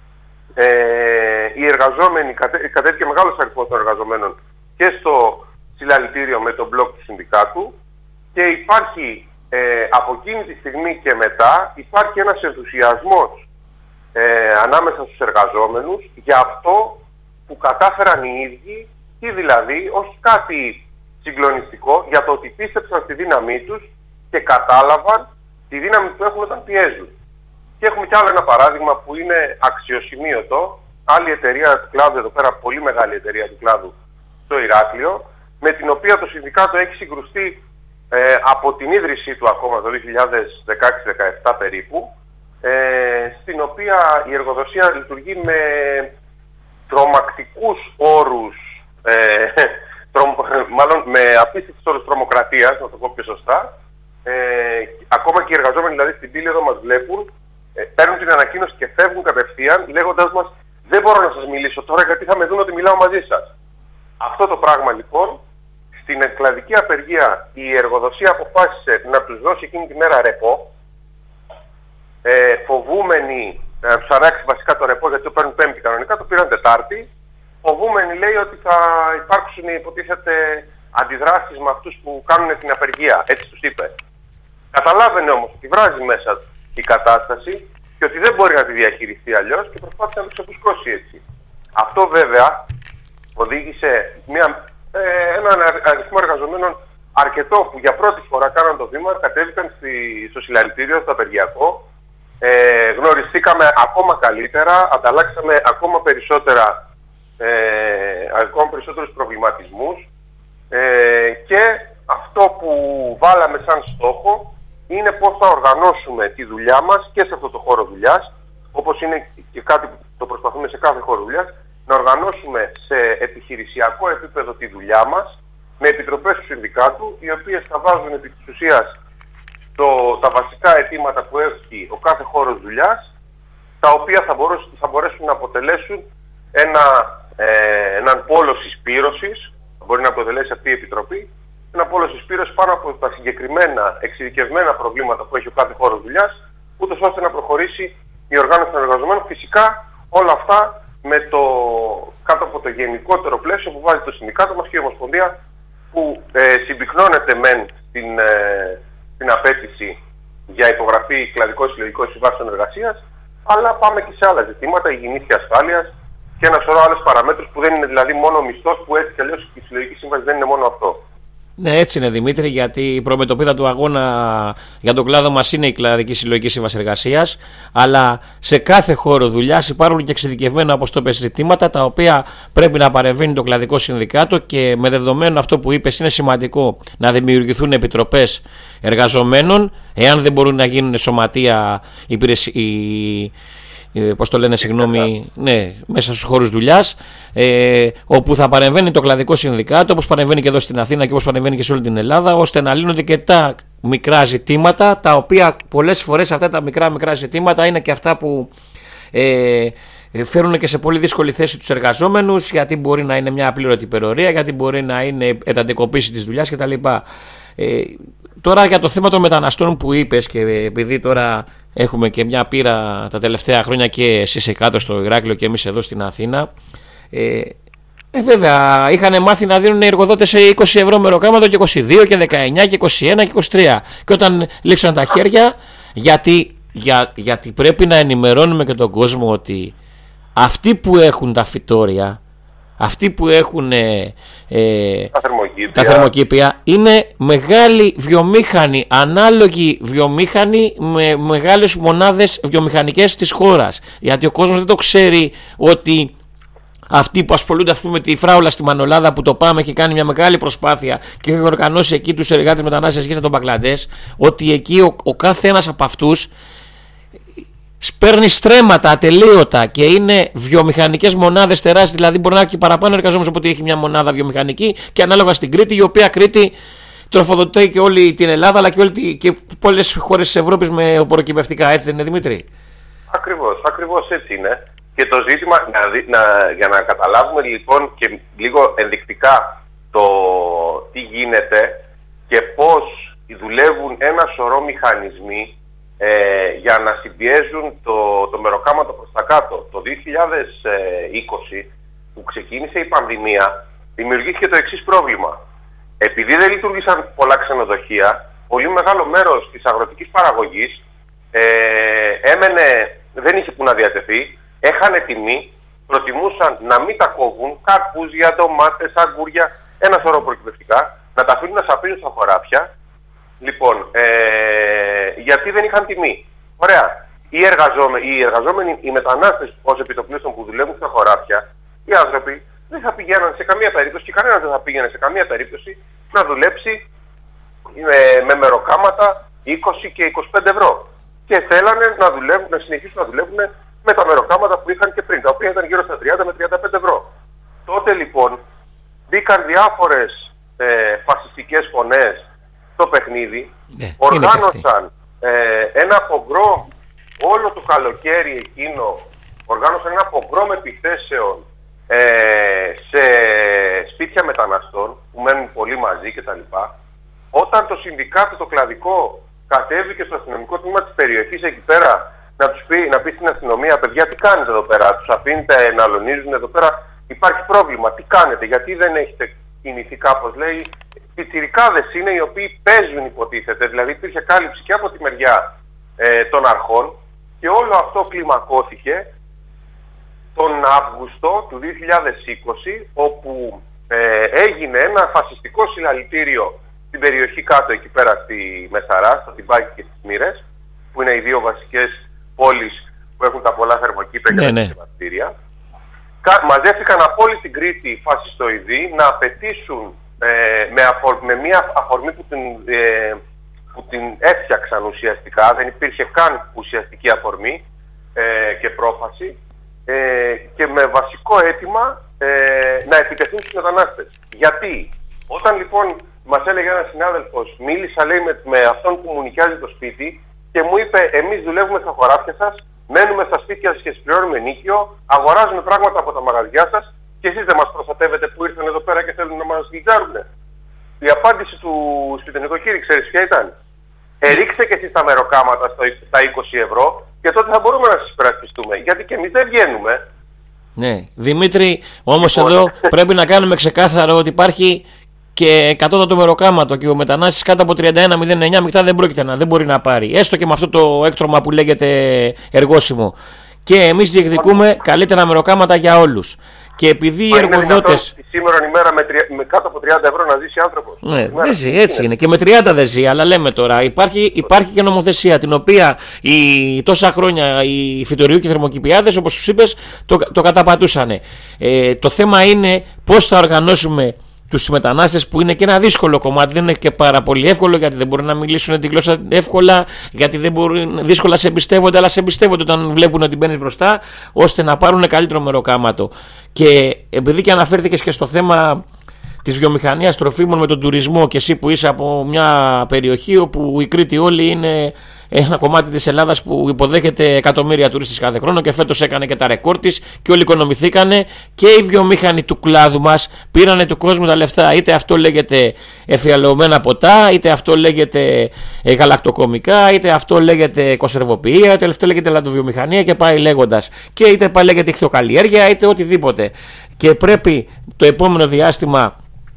Ε, οι εργαζόμενοι, κατέ... κατέβηκε μεγάλος αριθμός των εργαζομένων και στο συλλαλητήριο με τον μπλοκ του συνδικάτου και υπάρχει ε, από εκείνη τη στιγμή και μετά υπάρχει ένας ενθουσιασμός ε, ανάμεσα στους εργαζόμενους για αυτό που κατάφεραν οι ίδιοι ή δηλαδή όχι κάτι συγκλονιστικό για το ότι πίστεψαν στη δύναμή τους και κατάλαβαν τη δύναμη που έχουν όταν πιέζουν. Και έχουμε κι άλλο ένα παράδειγμα που είναι αξιοσημείωτο. Άλλη εταιρεία του κλάδου εδώ πέρα, πολύ μεγάλη εταιρεία του κλάδου στο Ηράκλειο, με την οποία το συνδικάτο έχει συγκρουστεί ε, από την ίδρυσή του ακόμα το δύο χιλιάδες δεκαέξι δεκαεπτά περίπου, ε, στην οποία η εργοδοσία λειτουργεί με τρομακτικούς όρους, ε, τρο, μάλλον με απίστευτους όρους τρομοκρατίας, να το πω πιο σωστά. Ε, ακόμα και οι εργαζόμενοι δηλαδή στην πύλη εδώ μας βλέπουν, ε, παίρνουν την ανακοίνωση και φεύγουν κατευθείαν λέγοντας μας δεν μπορώ να σας μιλήσω τώρα γιατί θα με δουν ότι μιλάω μαζί σας. Αυτό το πράγμα λοιπόν, στην κλαδική απεργία η εργοδοσία αποφάσισε να τους δώσει εκείνη τη μέρα ρεπό, ε, φοβούμενοι, να τους αράξει βασικά το ρεπό γιατί το παίρνουν Πέμπτη κανονικά, το πήραν Τετάρτη, φοβούμενοι λέει ότι θα υπάρξουν υποτίθεται αντιδράσεις με αυτούς που κάνουν την απεργία, έτσι τους είπε. Καταλάβαινε όμως ότι βράζει μέσα η κατάσταση και ότι δεν μπορεί να τη διαχειριστεί αλλιώς και προσπάθησε να τους ξεπουσκώσει έτσι. Αυτό βέβαια οδήγησε μια, ε, έναν αριθμό εργαζομένων αρκετό που για πρώτη φορά κάναν το βήμα, κατέβηκαν στη, στο συλλαλητήριο, στο απεργιακό, ε, γνωριστήκαμε ακόμα καλύτερα, ανταλλάξαμε ακόμα περισσότερα, ε, ακόμα περισσότερους προβληματισμούς ε, και αυτό που βάλαμε σαν στόχο είναι πώς θα οργανώσουμε τη δουλειά μας και σε αυτό το χώρο δουλειάς, όπως είναι και κάτι που το προσπαθούμε σε κάθε χώρο δουλειάς, να οργανώσουμε σε επιχειρησιακό επίπεδο τη δουλειά μας, με επιτροπές του συνδικάτου, οι οποίες θα βάζουν επί της ουσίας το, τα βασικά αιτήματα που έχει ο κάθε χώρος δουλειάς, τα οποία θα μπορέσουν, θα μπορέσουν να αποτελέσουν ένα, ε, έναν πόλο συσπήρωσης, μπορεί να αποτελέσει αυτή η επιτροπή, ένα πόλο συσπήρωσης πάνω από τα συγκεκριμένα εξειδικευμένα προβλήματα που έχει ο κάθε χώρος δουλειάς, ούτως ώστε να προχωρήσει η οργάνωση των εργαζομένων. Φυσικά όλα αυτά με το, κάτω από το γενικότερο πλαίσιο που βάζει το συνδικάτο μας και η Ομοσπονδία, που ε, συμπυκνώνεται μεν την, ε, την απέτηση για υπογραφή κλαδικών συλλογικών συμβάσεων εργασίας, αλλά πάμε και σε άλλα ζητήματα υγιεινής και ασφάλειας και ένα σωρό άλλες παραμέτρους που δεν είναι δηλαδή μόνο ο μισθός, που έτσι κι αλλιώς η συλλογική σύμβαση δεν είναι μόνο αυτό. Ναι, έτσι είναι Δημήτρη, γιατί η προμετωπίδα του αγώνα για τον κλάδο μας είναι η κλαδική συλλογική σύμβαση εργασίας, αλλά σε κάθε χώρο δουλειάς υπάρχουν και εξειδικευμένα, όπως το είπες, ζητήματα τα οποία πρέπει να παρεμβαίνει το κλαδικό συνδικάτο, και με δεδομένο αυτό που είπες είναι σημαντικό να δημιουργηθούν επιτροπές εργαζομένων, εάν δεν μπορούν να γίνουν σωματεία υπηρεσί... πώς το λένε, συγγνώμη, ναι, μέσα στους χώρους δουλειάς, ε, όπου θα παρεμβαίνει το κλαδικό συνδικάτο, όπως παρεμβαίνει και εδώ στην Αθήνα και όπως παρεμβαίνει και σε όλη την Ελλάδα, ώστε να λύνονται και τα μικρά ζητήματα, τα οποία πολλές φορές αυτά τα μικρά μικρά ζητήματα είναι και αυτά που ε, φέρουν και σε πολύ δύσκολη θέση τους εργαζόμενους, γιατί μπορεί να είναι μια απλήρωτη υπερορία, γιατί μπορεί να είναι εντατικοποίηση της δουλειάς κτλ. Ε, τώρα για το θέμα των μεταναστών που είπες, και επειδή τώρα έχουμε και μια πείρα τα τελευταία χρόνια και εσείς κάτω στο Ηράκλειο και εμείς εδώ στην Αθήνα, ε, ε, βέβαια είχαν μάθει να δίνουν οι εργοδότες είκοσι ευρώ μεροκάματο και είκοσι δύο και δεκαεννιά και είκοσι ένα και είκοσι τρία, και όταν λήξαν τα χέρια, γιατί, για, γιατί πρέπει να ενημερώνουμε και τον κόσμο ότι αυτοί που έχουν τα φυτόρια, αυτοί που έχουν ε, ε, τα, θερμοκήπια. τα θερμοκήπια είναι μεγάλοι βιομήχανοι, ανάλογοι βιομήχανοι με μεγάλες μονάδες βιομηχανικές της χώρας. Γιατί ο κόσμος δεν το ξέρει ότι αυτοί που ασχολούνται, ας πούμε, τη φράουλα στη Μανολάδα, που το Πάμε και κάνει μια μεγάλη προσπάθεια και έχει οργανώσει εκεί τους εργάτες μετανάστες εκεί στον Μπαγκλαντές, ότι εκεί ο, ο κάθε ένας από αυτούς σπέρνει στρέμματα ατελείωτα και είναι βιομηχανικές μονάδες τεράστιες, δηλαδή μπορεί να έχει παραπάνω εργαζόμενους από ότι έχει μια μονάδα βιομηχανική, και ανάλογα στην Κρήτη, η οποία Κρήτη τροφοδοτεί και όλη την Ελλάδα, αλλά και, όλη, και πολλές χώρες της Ευρώπης με οπωροκυπευτικά, έτσι δεν είναι, Δημήτρη? Ακριβώς, ακριβώς έτσι είναι. Και το ζήτημα, να, να, για να καταλάβουμε λοιπόν και λίγο ενδεικτικά το τι γίνεται και πώς δουλεύουν ένα σωρό μηχανισμοί Ε, για να συμπιέζουν το, το μεροκάματο προς τα κάτω. Το δύο χιλιάδες είκοσι που ξεκίνησε η πανδημία, δημιουργήθηκε το εξής πρόβλημα. επειδή δεν λειτουργήσαν πολλά ξενοδοχεία, πολύ μεγάλο μέρος της αγροτικής παραγωγής ε, έμενε, δεν είχε που να διατεθεί, έχανε τιμή, προτιμούσαν να μην τα κόβουν, καρπούζια, ντομάτες, αγκούρια, ένα σωρό προκυπευτικά, να τα αφήνουν να σαπίζουν στα χωράφια. Λοιπόν, ε, γιατί δεν είχαν τιμή. Ωραία. Οι εργαζόμενοι, οι, εργαζόμενοι, οι μετανάστες ως επιτοπλίστων που δουλεύουν στα χωράφια, οι άνθρωποι δεν θα πηγαίνουν σε καμία περίπτωση και κανένας δεν θα πήγαινε σε καμία περίπτωση να δουλέψει με, με μεροκάματα είκοσι και είκοσι πέντε ευρώ. Και θέλανε να, δουλεύουν, να συνεχίσουν να δουλεύουν με τα μεροκάματα που είχαν και πριν, τα οποία ήταν γύρω στα τριάντα με τριάντα πέντε ευρώ. Τότε λοιπόν μπήκαν διάφορες ε, φασιστικές φωνές στο παιχνίδι, ναι, οργάνωσαν ε, ένα πογκρόμ όλο το καλοκαίρι εκείνο, οργάνωσαν ένα πογκρόμ επιθέσεων ε, σε σπίτια μεταναστών που μένουν πολύ μαζί κτλ. Όταν το συνδικάτο το κλαδικό κατέβηκε στο αστυνομικό τμήμα της περιοχής εκεί πέρα να τους πει, να πει στην αστυνομία, παιδιά τι κάνετε εδώ πέρα, τους αφήνετε να αλωνίζουν εδώ πέρα, υπάρχει πρόβλημα, τι κάνετε, γιατί δεν έχετε κινηθεί κάπως, λέει, πιτσιρικάδες είναι οι οποίοι παίζουν υποτίθεται, δηλαδή υπήρχε κάλυψη και από τη μεριά ε, των αρχών και όλο αυτό κλιμακώθηκε τον Αύγουστο του δύο χιλιάδες είκοσι, όπου ε, έγινε ένα φασιστικό συλλαλητήριο στην περιοχή κάτω εκεί πέρα στη Μεσαρά, στο Τιμπάκι και στις Μοίρες, που είναι οι δύο βασικές πόλεις που έχουν τα πολλά θερμοκήπια και τα σεβαστήρια. Μαζεύτηκαν από όλη την Κρήτη φασιστοειδή να απαιτήσουν ε, με, αφορ, με μια αφορμή που την, ε, που την έφτιαξαν ουσιαστικά, δεν υπήρχε καν ουσιαστική αφορμή ε, και πρόφαση, ε, και με βασικό αίτημα ε, να επιτεθούν στους μετανάστες. Γιατί όταν λοιπόν μας έλεγε ένας συνάδελφος, μίλησα λέει με, με αυτόν που μου νοικιάζει το σπίτι και μου είπε εμείς δουλεύουμε στα χωράφια σας, μένουμε στα σπίτια σας και πληρώνουμε νίκιο, αγοράζουμε πράγματα από τα μαγαζιά σας και εσείς δεν μας προστατεύετε που ήρθαν εδώ πέρα και θέλουν να μας γλιτζάρουν. Η απάντηση του σπιτενικοκύρη ξέρεις ποια ήταν? Ερίξτε και εσείς τα μεροκάματα στο, στα είκοσι ευρώ και τότε θα μπορούμε να σας υπερασπιστούμε. Γιατί και εμείς δεν βγαίνουμε. Ναι, Δημήτρη, όμως λοιπόν, εδώ πρέπει να κάνουμε ξεκάθαρο ότι υπάρχει και κατώτατο μεροκάματο και ο μετανάστης κάτω από τριάντα ένα μηδέν εννιά μεικτά δεν πρόκειται να, δεν μπορεί να πάρει. Έστω και με αυτό το έκτρωμα που λέγεται εργόσιμο. Και εμείς διεκδικούμε καλύτερα μεροκάματα για όλους. Και επειδή οι εργοδότες. Σήμερα ημέρα με, τρι... με κάτω από τριάντα ευρώ να ζήσει άνθρωπος. Ναι, δεν ζει, έτσι είναι. είναι. Και με τριάντα δεν ζει. Αλλά λέμε τώρα, υπάρχει, υπάρχει και νομοθεσία την οποία η, τόσα χρόνια οι φυτοριού και οι θερμοκηπιάδες, όπως τους είπες, το, το καταπατούσαν. Ε, το θέμα είναι πώς θα οργανώσουμε τους μετανάστες, που είναι και ένα δύσκολο κομμάτι, δεν είναι και πάρα πολύ εύκολο, γιατί δεν μπορούν να μιλήσουν τη γλώσσα εύκολα, γιατί δεν μπορούν, δύσκολα σε εμπιστεύονται, αλλά σε εμπιστεύονται όταν βλέπουν ότι μπαίνεις μπροστά, ώστε να πάρουν καλύτερο μεροκάματο. Και επειδή και αναφέρθηκες και στο θέμα της βιομηχανίας τροφίμων με τον τουρισμό, και εσύ που είσαι από μια περιοχή όπου η Κρήτη όλη είναι ένα κομμάτι της Ελλάδας που υποδέχεται εκατομμύρια τουρίστες κάθε χρόνο και φέτος έκανε και τα ρεκόρ της και όλοι οικονομηθήκανε, και οι βιομήχανοι του κλάδου μας πήρανε του κόσμου τα λεφτά, είτε αυτό λέγεται εφιαλωμένα ποτά, είτε αυτό λέγεται γαλακτοκομικά, είτε αυτό λέγεται κονσερβοποιία, είτε αυτό λέγεται λαδοβιομηχανία και πάει λέγοντας, και είτε πάει λέγεται ηχθειοκαλλιέργεια, είτε οτιδήποτε. Και πρέπει το επόμενο διάστημα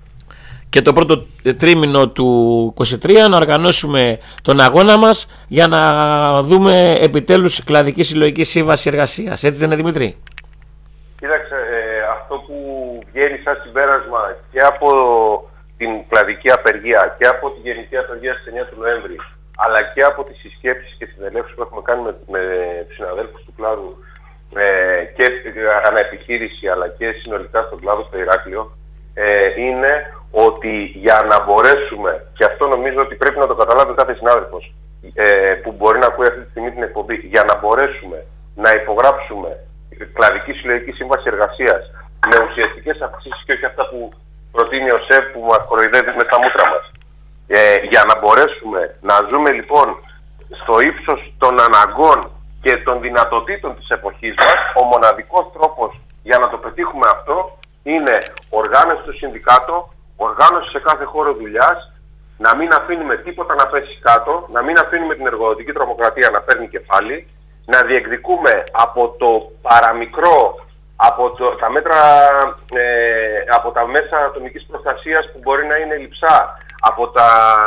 και το πρώτο τρίμηνο του είκοσι τρία να οργανώσουμε τον αγώνα μας για να δούμε επιτέλους κλαδική συλλογική σύμβαση εργασίας. Έτσι δεν είναι, Δημήτρη? Κοίταξε, ε, αυτό που βγαίνει σαν συμπέρασμα και από την κλαδική απεργία και από τη γενική απεργία στις εννιά του Νοέμβρη, αλλά και από τις συσκέψεις και συνελεύσεις που έχουμε κάνει με, με τους συναδέλφους του κλάδου ε, και αναεπιχείρηση αλλά και συνολικά στον κλάδο στο Ηράκλειο, ε, είναι ότι για να μπορέσουμε, και αυτό νομίζω ότι πρέπει να το καταλάβει κάθε συνάδελφος ε, που μπορεί να ακούει αυτή τη στιγμή την εκπομπή, για να μπορέσουμε να υπογράψουμε κλαδική συλλογική σύμβαση εργασίας με ουσιαστικές αυξήσεις και όχι αυτά που προτείνει ο ΣΕΒ που μας κοροϊδεύει με τα μούτρα μας. Ε, για να μπορέσουμε να ζούμε λοιπόν στο ύψος των αναγκών και των δυνατοτήτων της εποχής μας, ο μοναδικός τρόπος για να το πετύχουμε αυτό είναι οργάνωση στο συνδικάτο, οργάνωση σε κάθε χώρο δουλειάς, να μην αφήνουμε τίποτα να πέσει κάτω, να μην αφήνουμε την εργοδοτική τρομοκρατία να παίρνει κεφάλι, να διεκδικούμε από το παραμικρό από το, τα μέτρα, ε, από τα μέσα ατομικής προστασίας που μπορεί να είναι λειψά, από, τα,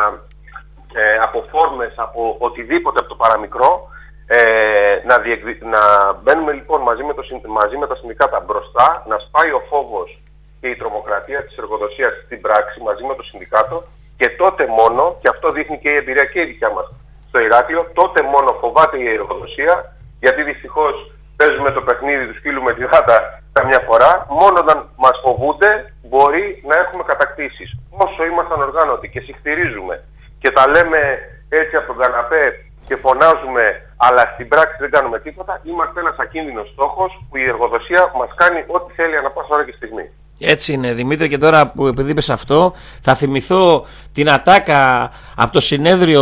ε, από φόρμες, από οτιδήποτε από το παραμικρό, ε, να, διεκδι... να μπαίνουμε λοιπόν μαζί με, το, μαζί με τα συνδικάτα μπροστά, να σπάει ο φόβος και η τρομοκρατία της εργοδοσίας στην πράξη μαζί με το συνδικάτο, και τότε μόνο, και αυτό δείχνει και η εμπειρία και η δικιά μας στο Ηράκλειο, τότε μόνο φοβάται η εργοδοσία, γιατί δυστυχώς παίζουμε το παιχνίδι του σκύλου με τη γάτα καμιά φορά. Μόνο όταν μας φοβούνται μπορεί να έχουμε κατακτήσεις. Όσο ήμασταν οργάνωτοι και συχτηρίζουμε και τα λέμε έτσι από τον καναπέ και φωνάζουμε, αλλά στην πράξη δεν κάνουμε τίποτα, είμαστε ένας ακίνδυνος στόχος που η εργοδοσία μας κάνει ό,τι θέλει ανά πάσα ώρα και στιγμή. Έτσι είναι, Δημήτρη, και τώρα που επειδή είπες αυτό, θα θυμηθώ την ατάκα από το συνέδριο,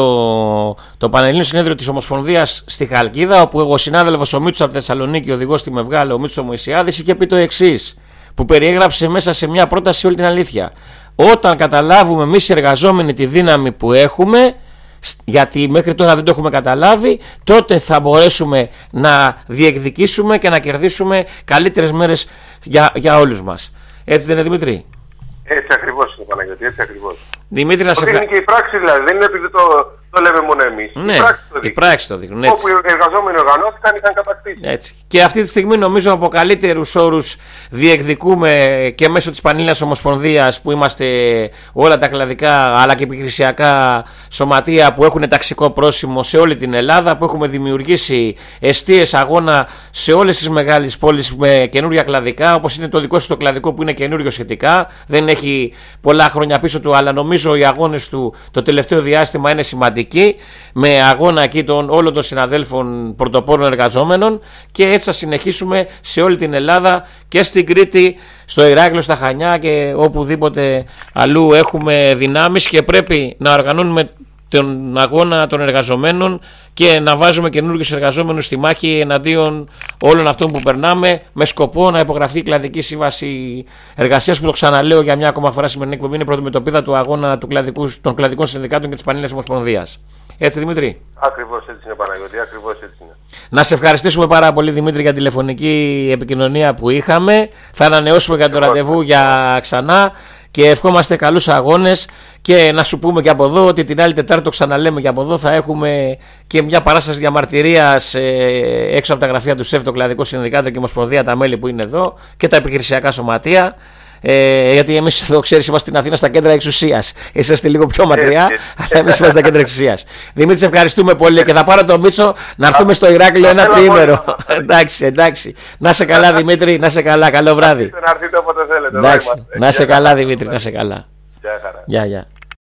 το Πανελλήνιο Συνέδριο της Ομοσπονδίας στη Χαλκίδα, όπου ο συνάδελφος ο Μίτσος από τη Θεσσαλονίκη, ο οδηγός στη Μευγάλη, ο Μίτσος Μωυσιάδης, είχε πει το εξής, που περιέγραψε μέσα σε μια πρόταση όλη την αλήθεια. Όταν καταλάβουμε εμείς οι εργαζόμενοι τη δύναμη που έχουμε, γιατί μέχρι τώρα δεν το έχουμε καταλάβει, τότε θα μπορέσουμε να διεκδικήσουμε και να κερδίσουμε καλύτερες μέρες για, για όλους μας. Έτσι δεν είναι, Δημήτρη? Έτσι ακριβώς είναι, Παναγιώτη, έτσι ακριβώς. Δημήτρη, να σε ευχαριστώ. Είναι και η πράξη δηλαδή, δεν είναι επειδή το, το λέμε μόνο εμείς. Ναι, η πράξη το δείχνει. Η πράξη το δείχνουν, έτσι. Όπου οι εργαζόμενοι οργανώθηκαν είχαν κατακτήσει. Έτσι. Και αυτή τη στιγμή νομίζω από καλύτερους όρους διεκδικούμε και μέσω της Πανελλήνιας Ομοσπονδίας, που είμαστε όλα τα κλαδικά αλλά και επιχειρησιακά σωματεία που έχουν ταξικό πρόσημο σε όλη την Ελλάδα, που έχουμε δημιουργήσει εστίες αγώνα σε όλες τις μεγάλες πόλεις με καινούργια κλαδικά, όπως είναι το δικό σου το κλαδικό που είναι καινούριο σχετικά, δεν έχει πολλά χρόνια πίσω του, αλλά νομίζω οι αγώνες του το τελευταίο διάστημα είναι σημαντικοί, με αγώνα εκεί των όλων των συναδέλφων πρωτοπόρων εργαζόμενων, και έτσι θα συνεχίσουμε σε όλη την Ελλάδα και στην Κρήτη, στο Ηράκλειο, στα Χανιά και οπουδήποτε αλλού έχουμε δυνάμεις, και πρέπει να οργανώνουμε τον αγώνα των εργαζομένων και να βάζουμε καινούργιους εργαζόμενους στη μάχη εναντίον όλων αυτών που περνάμε, με σκοπό να υπογραφεί η κλαδική σύμβαση εργασίας, που το ξαναλέω για μια ακόμα φορά σημερινή εκπομπή, είναι πρωτομετωπίδα του αγώνα του κλαδικού, των κλαδικών συνδικάτων και της Πανελλήνιας Ομοσπονδίας. Έτσι, Δημήτρη? Ακριβώς έτσι είναι, Παναγιώτη, ακριβώς έτσι είναι. Να σε ευχαριστήσουμε πάρα πολύ, Δημήτρη, για τη τηλεφωνική επικοινωνία που είχαμε. Θα ανανεώσουμε για το ραντεβού για ξανά και ευχόμαστε καλούς αγώνες. Και να σου πούμε και από εδώ ότι την άλλη Τετάρτη, το ξαναλέμε και από εδώ, θα έχουμε και μια παράσταση διαμαρτυρίας ε, έξω από τα γραφεία του ΣΕΦ, το Κλαδικό Συνδικάτο και η Ομοσπονδία, τα μέλη που είναι εδώ, και τα επιχειρησιακά σωματεία. Ε, γιατί εμείς εδώ, ξέρεις, είμαστε στην Αθήνα στα κέντρα εξουσίας. Είσαστε λίγο πιο μακριά, αλλά εμείς είμαστε στα κέντρα εξουσίας. Δημήτρη, σε ευχαριστούμε πολύ και θα πάρω το Μίτσο να έρθουμε στο Ηράκλειο ένα τριήμερο. Εντάξει, εντάξει. Να σε καλά, Δημήτρη, να σε καλά. Καλό βράδυ. Να έρθετε όποτε θέλετε. Εντάξει, να σε καλά, Δημήτρη, να σε καλά. Γεια, γεια.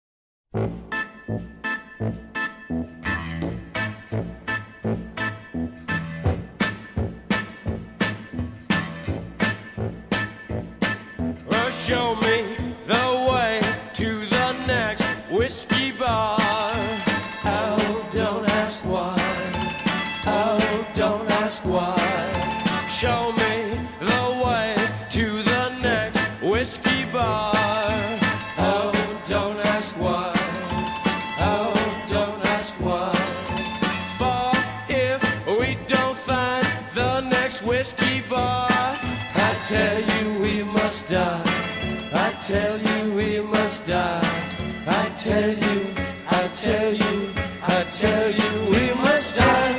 Show me the way to the next whiskey bar. Oh, don't ask why. Oh, don't ask why. Show me the way to the next whiskey bar. Oh, don't ask why. Oh, don't ask why. For if we don't find the next whiskey bar, I tell you we must die. I tell you we must die. I tell you, I tell you, I tell you we must die.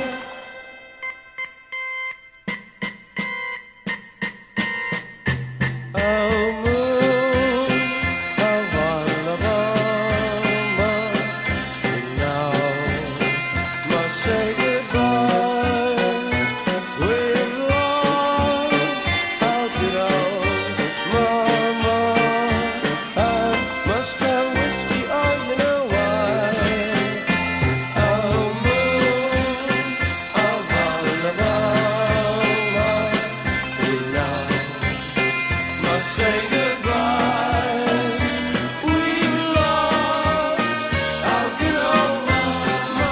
Oh moon of Alabama, we now must say goodbye. We've lost our good old mama. I must have whiskey, oh you know why. Oh moon of Alabama, we now must say goodbye. We lost our good old mama.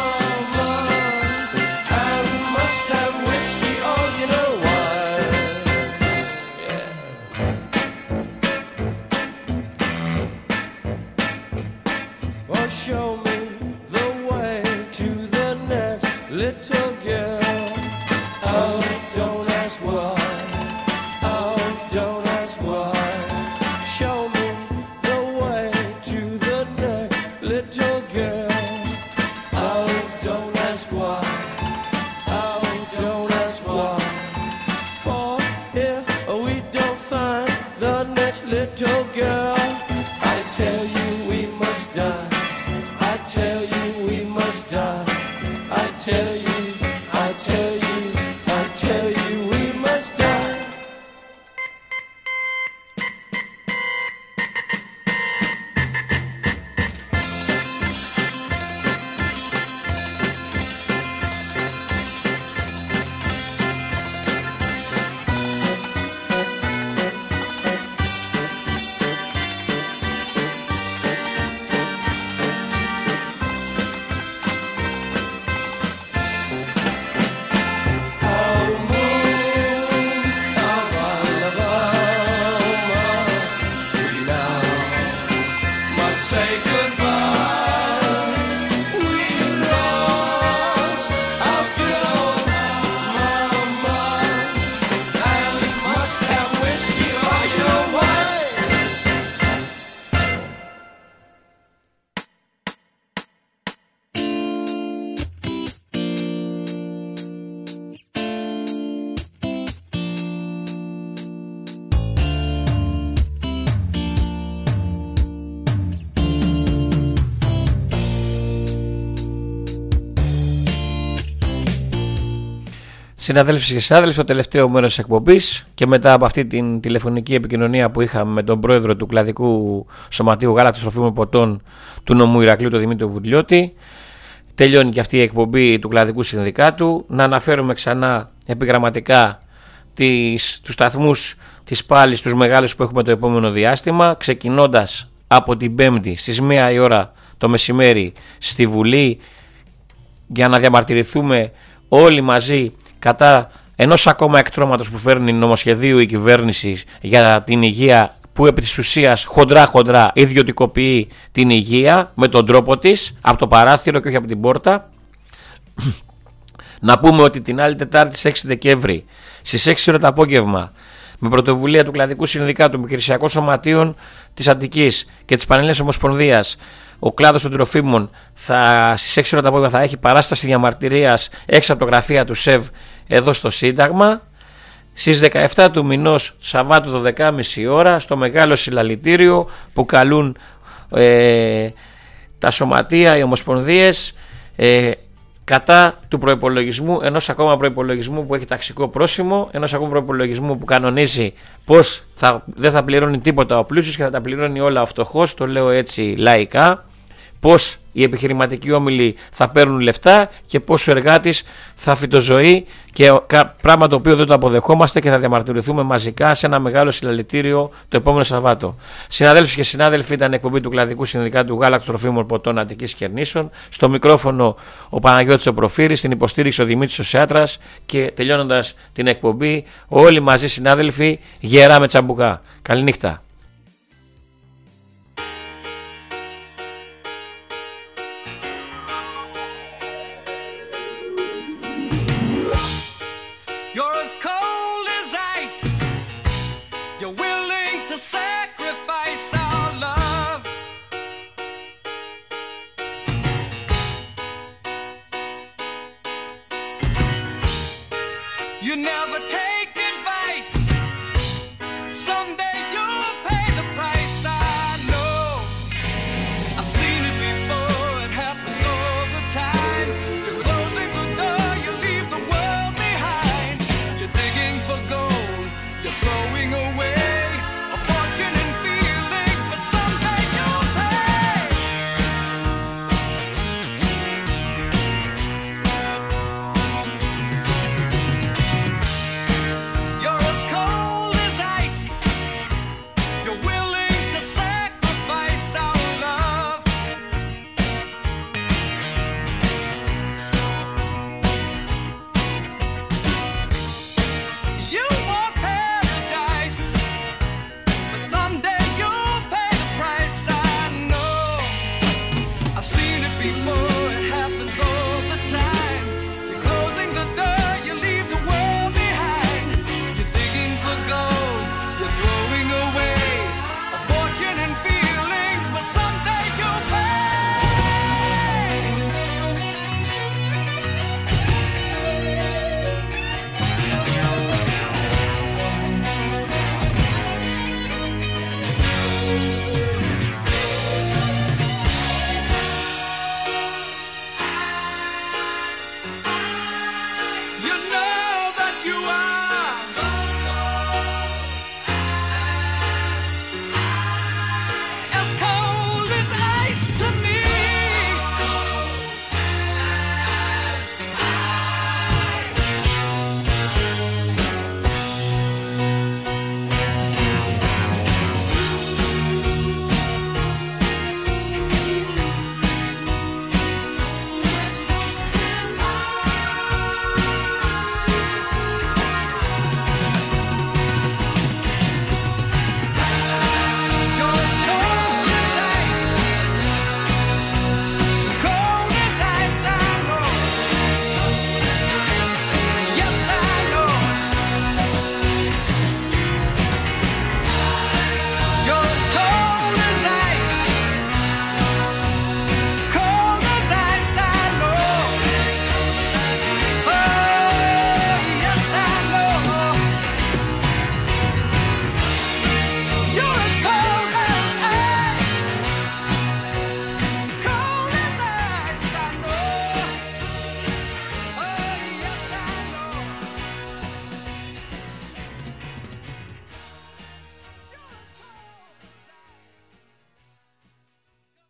I must have whiskey, oh you know why. Yeah. Oh, show me the way to the next little girl. Oh, don't ask why. Oh, Συναδέλφοι και συνάδελφοι, στο τελευταίο μέρος της εκπομπής και μετά από αυτή την τηλεφωνική επικοινωνία που είχαμε με τον πρόεδρο του Κλαδικού Σωματείου Γάλακτος Τροφίμων Ποτών του νομού Ηρακλείου, τον Δημήτρη Βουλιώτη, τελειώνει και αυτή η εκπομπή του Κλαδικού Συνδικάτου. Να αναφέρουμε ξανά επιγραμματικά τις, τους σταθμούς της πάλης, τους μεγάλους που έχουμε το επόμενο διάστημα, ξεκινώντας από την Πέμπτη στις μία η ώρα το μεσημέρι στη Βουλή, για να διαμαρτυρηθούμε όλοι μαζί κατά ενός ακόμα εκτρώματος που φέρνει νομοσχεδίου η κυβέρνηση για την υγεία, που επί της ουσίας χοντρά χοντρά ιδιωτικοποιεί την υγεία με τον τρόπο της, από το παράθυρο και όχι από την πόρτα. Να πούμε ότι την άλλη Τετάρτη στις έξι Δεκέμβρη στις έξι ώρα το απόγευμα, με πρωτοβουλία του Κλαδικού Συνδικάτου Επιχειρησιακών Σωματείων της Αττικής και της Πανελλήνιας Ομοσπονδίας, ο κλάδος των τροφίμων θα, στις έξι ώρα το απόγευμα θα έχει παράσταση διαμαρτυρίας έξω από το γραφεία του ΣΕΒ εδώ στο Σύνταγμα. Στις δεκαεφτά του μηνός, Σαββάτου το δέκα και μισή ώρα, στο μεγάλο συλλαλητήριο που καλούν ε, τα σωματεία, οι ομοσπονδίες, ε, κατά του προϋπολογισμού, ενός ακόμα προϋπολογισμού που έχει ταξικό πρόσημο, ενός ακόμα προϋπολογισμού που κανονίζει πως θα, δεν θα πληρώνει τίποτα ο πλούσιος και θα τα πληρώνει όλα ο φτωχός, το λέω έτσι λαϊκά, πως οι επιχειρηματικοί όμιλοι θα παίρνουν λεφτά και πως ο εργάτης θα φυτοζωεί, και πράγμα το οποίο δεν το αποδεχόμαστε και θα διαμαρτυρηθούμε μαζικά σε ένα μεγάλο συλλαλητήριο το επόμενο Σαββάτο. Συναδέλφοι και συνάδελφοι, ήταν εκπομπή του Κλαδικού Συνδικάτου Γάλακτος Τροφίμων Ποτών Αττικής και Ερνήσων. Στο μικρόφωνο ο Παναγιώτης ο Προφύρης, στην υποστήριξη ο Δημήτρης ο Σεάτρας, και τελειώνοντας την εκπομπή όλοι μαζί συνάδελφοι γερά με τσαμπουκά. Καληνύχτα. You never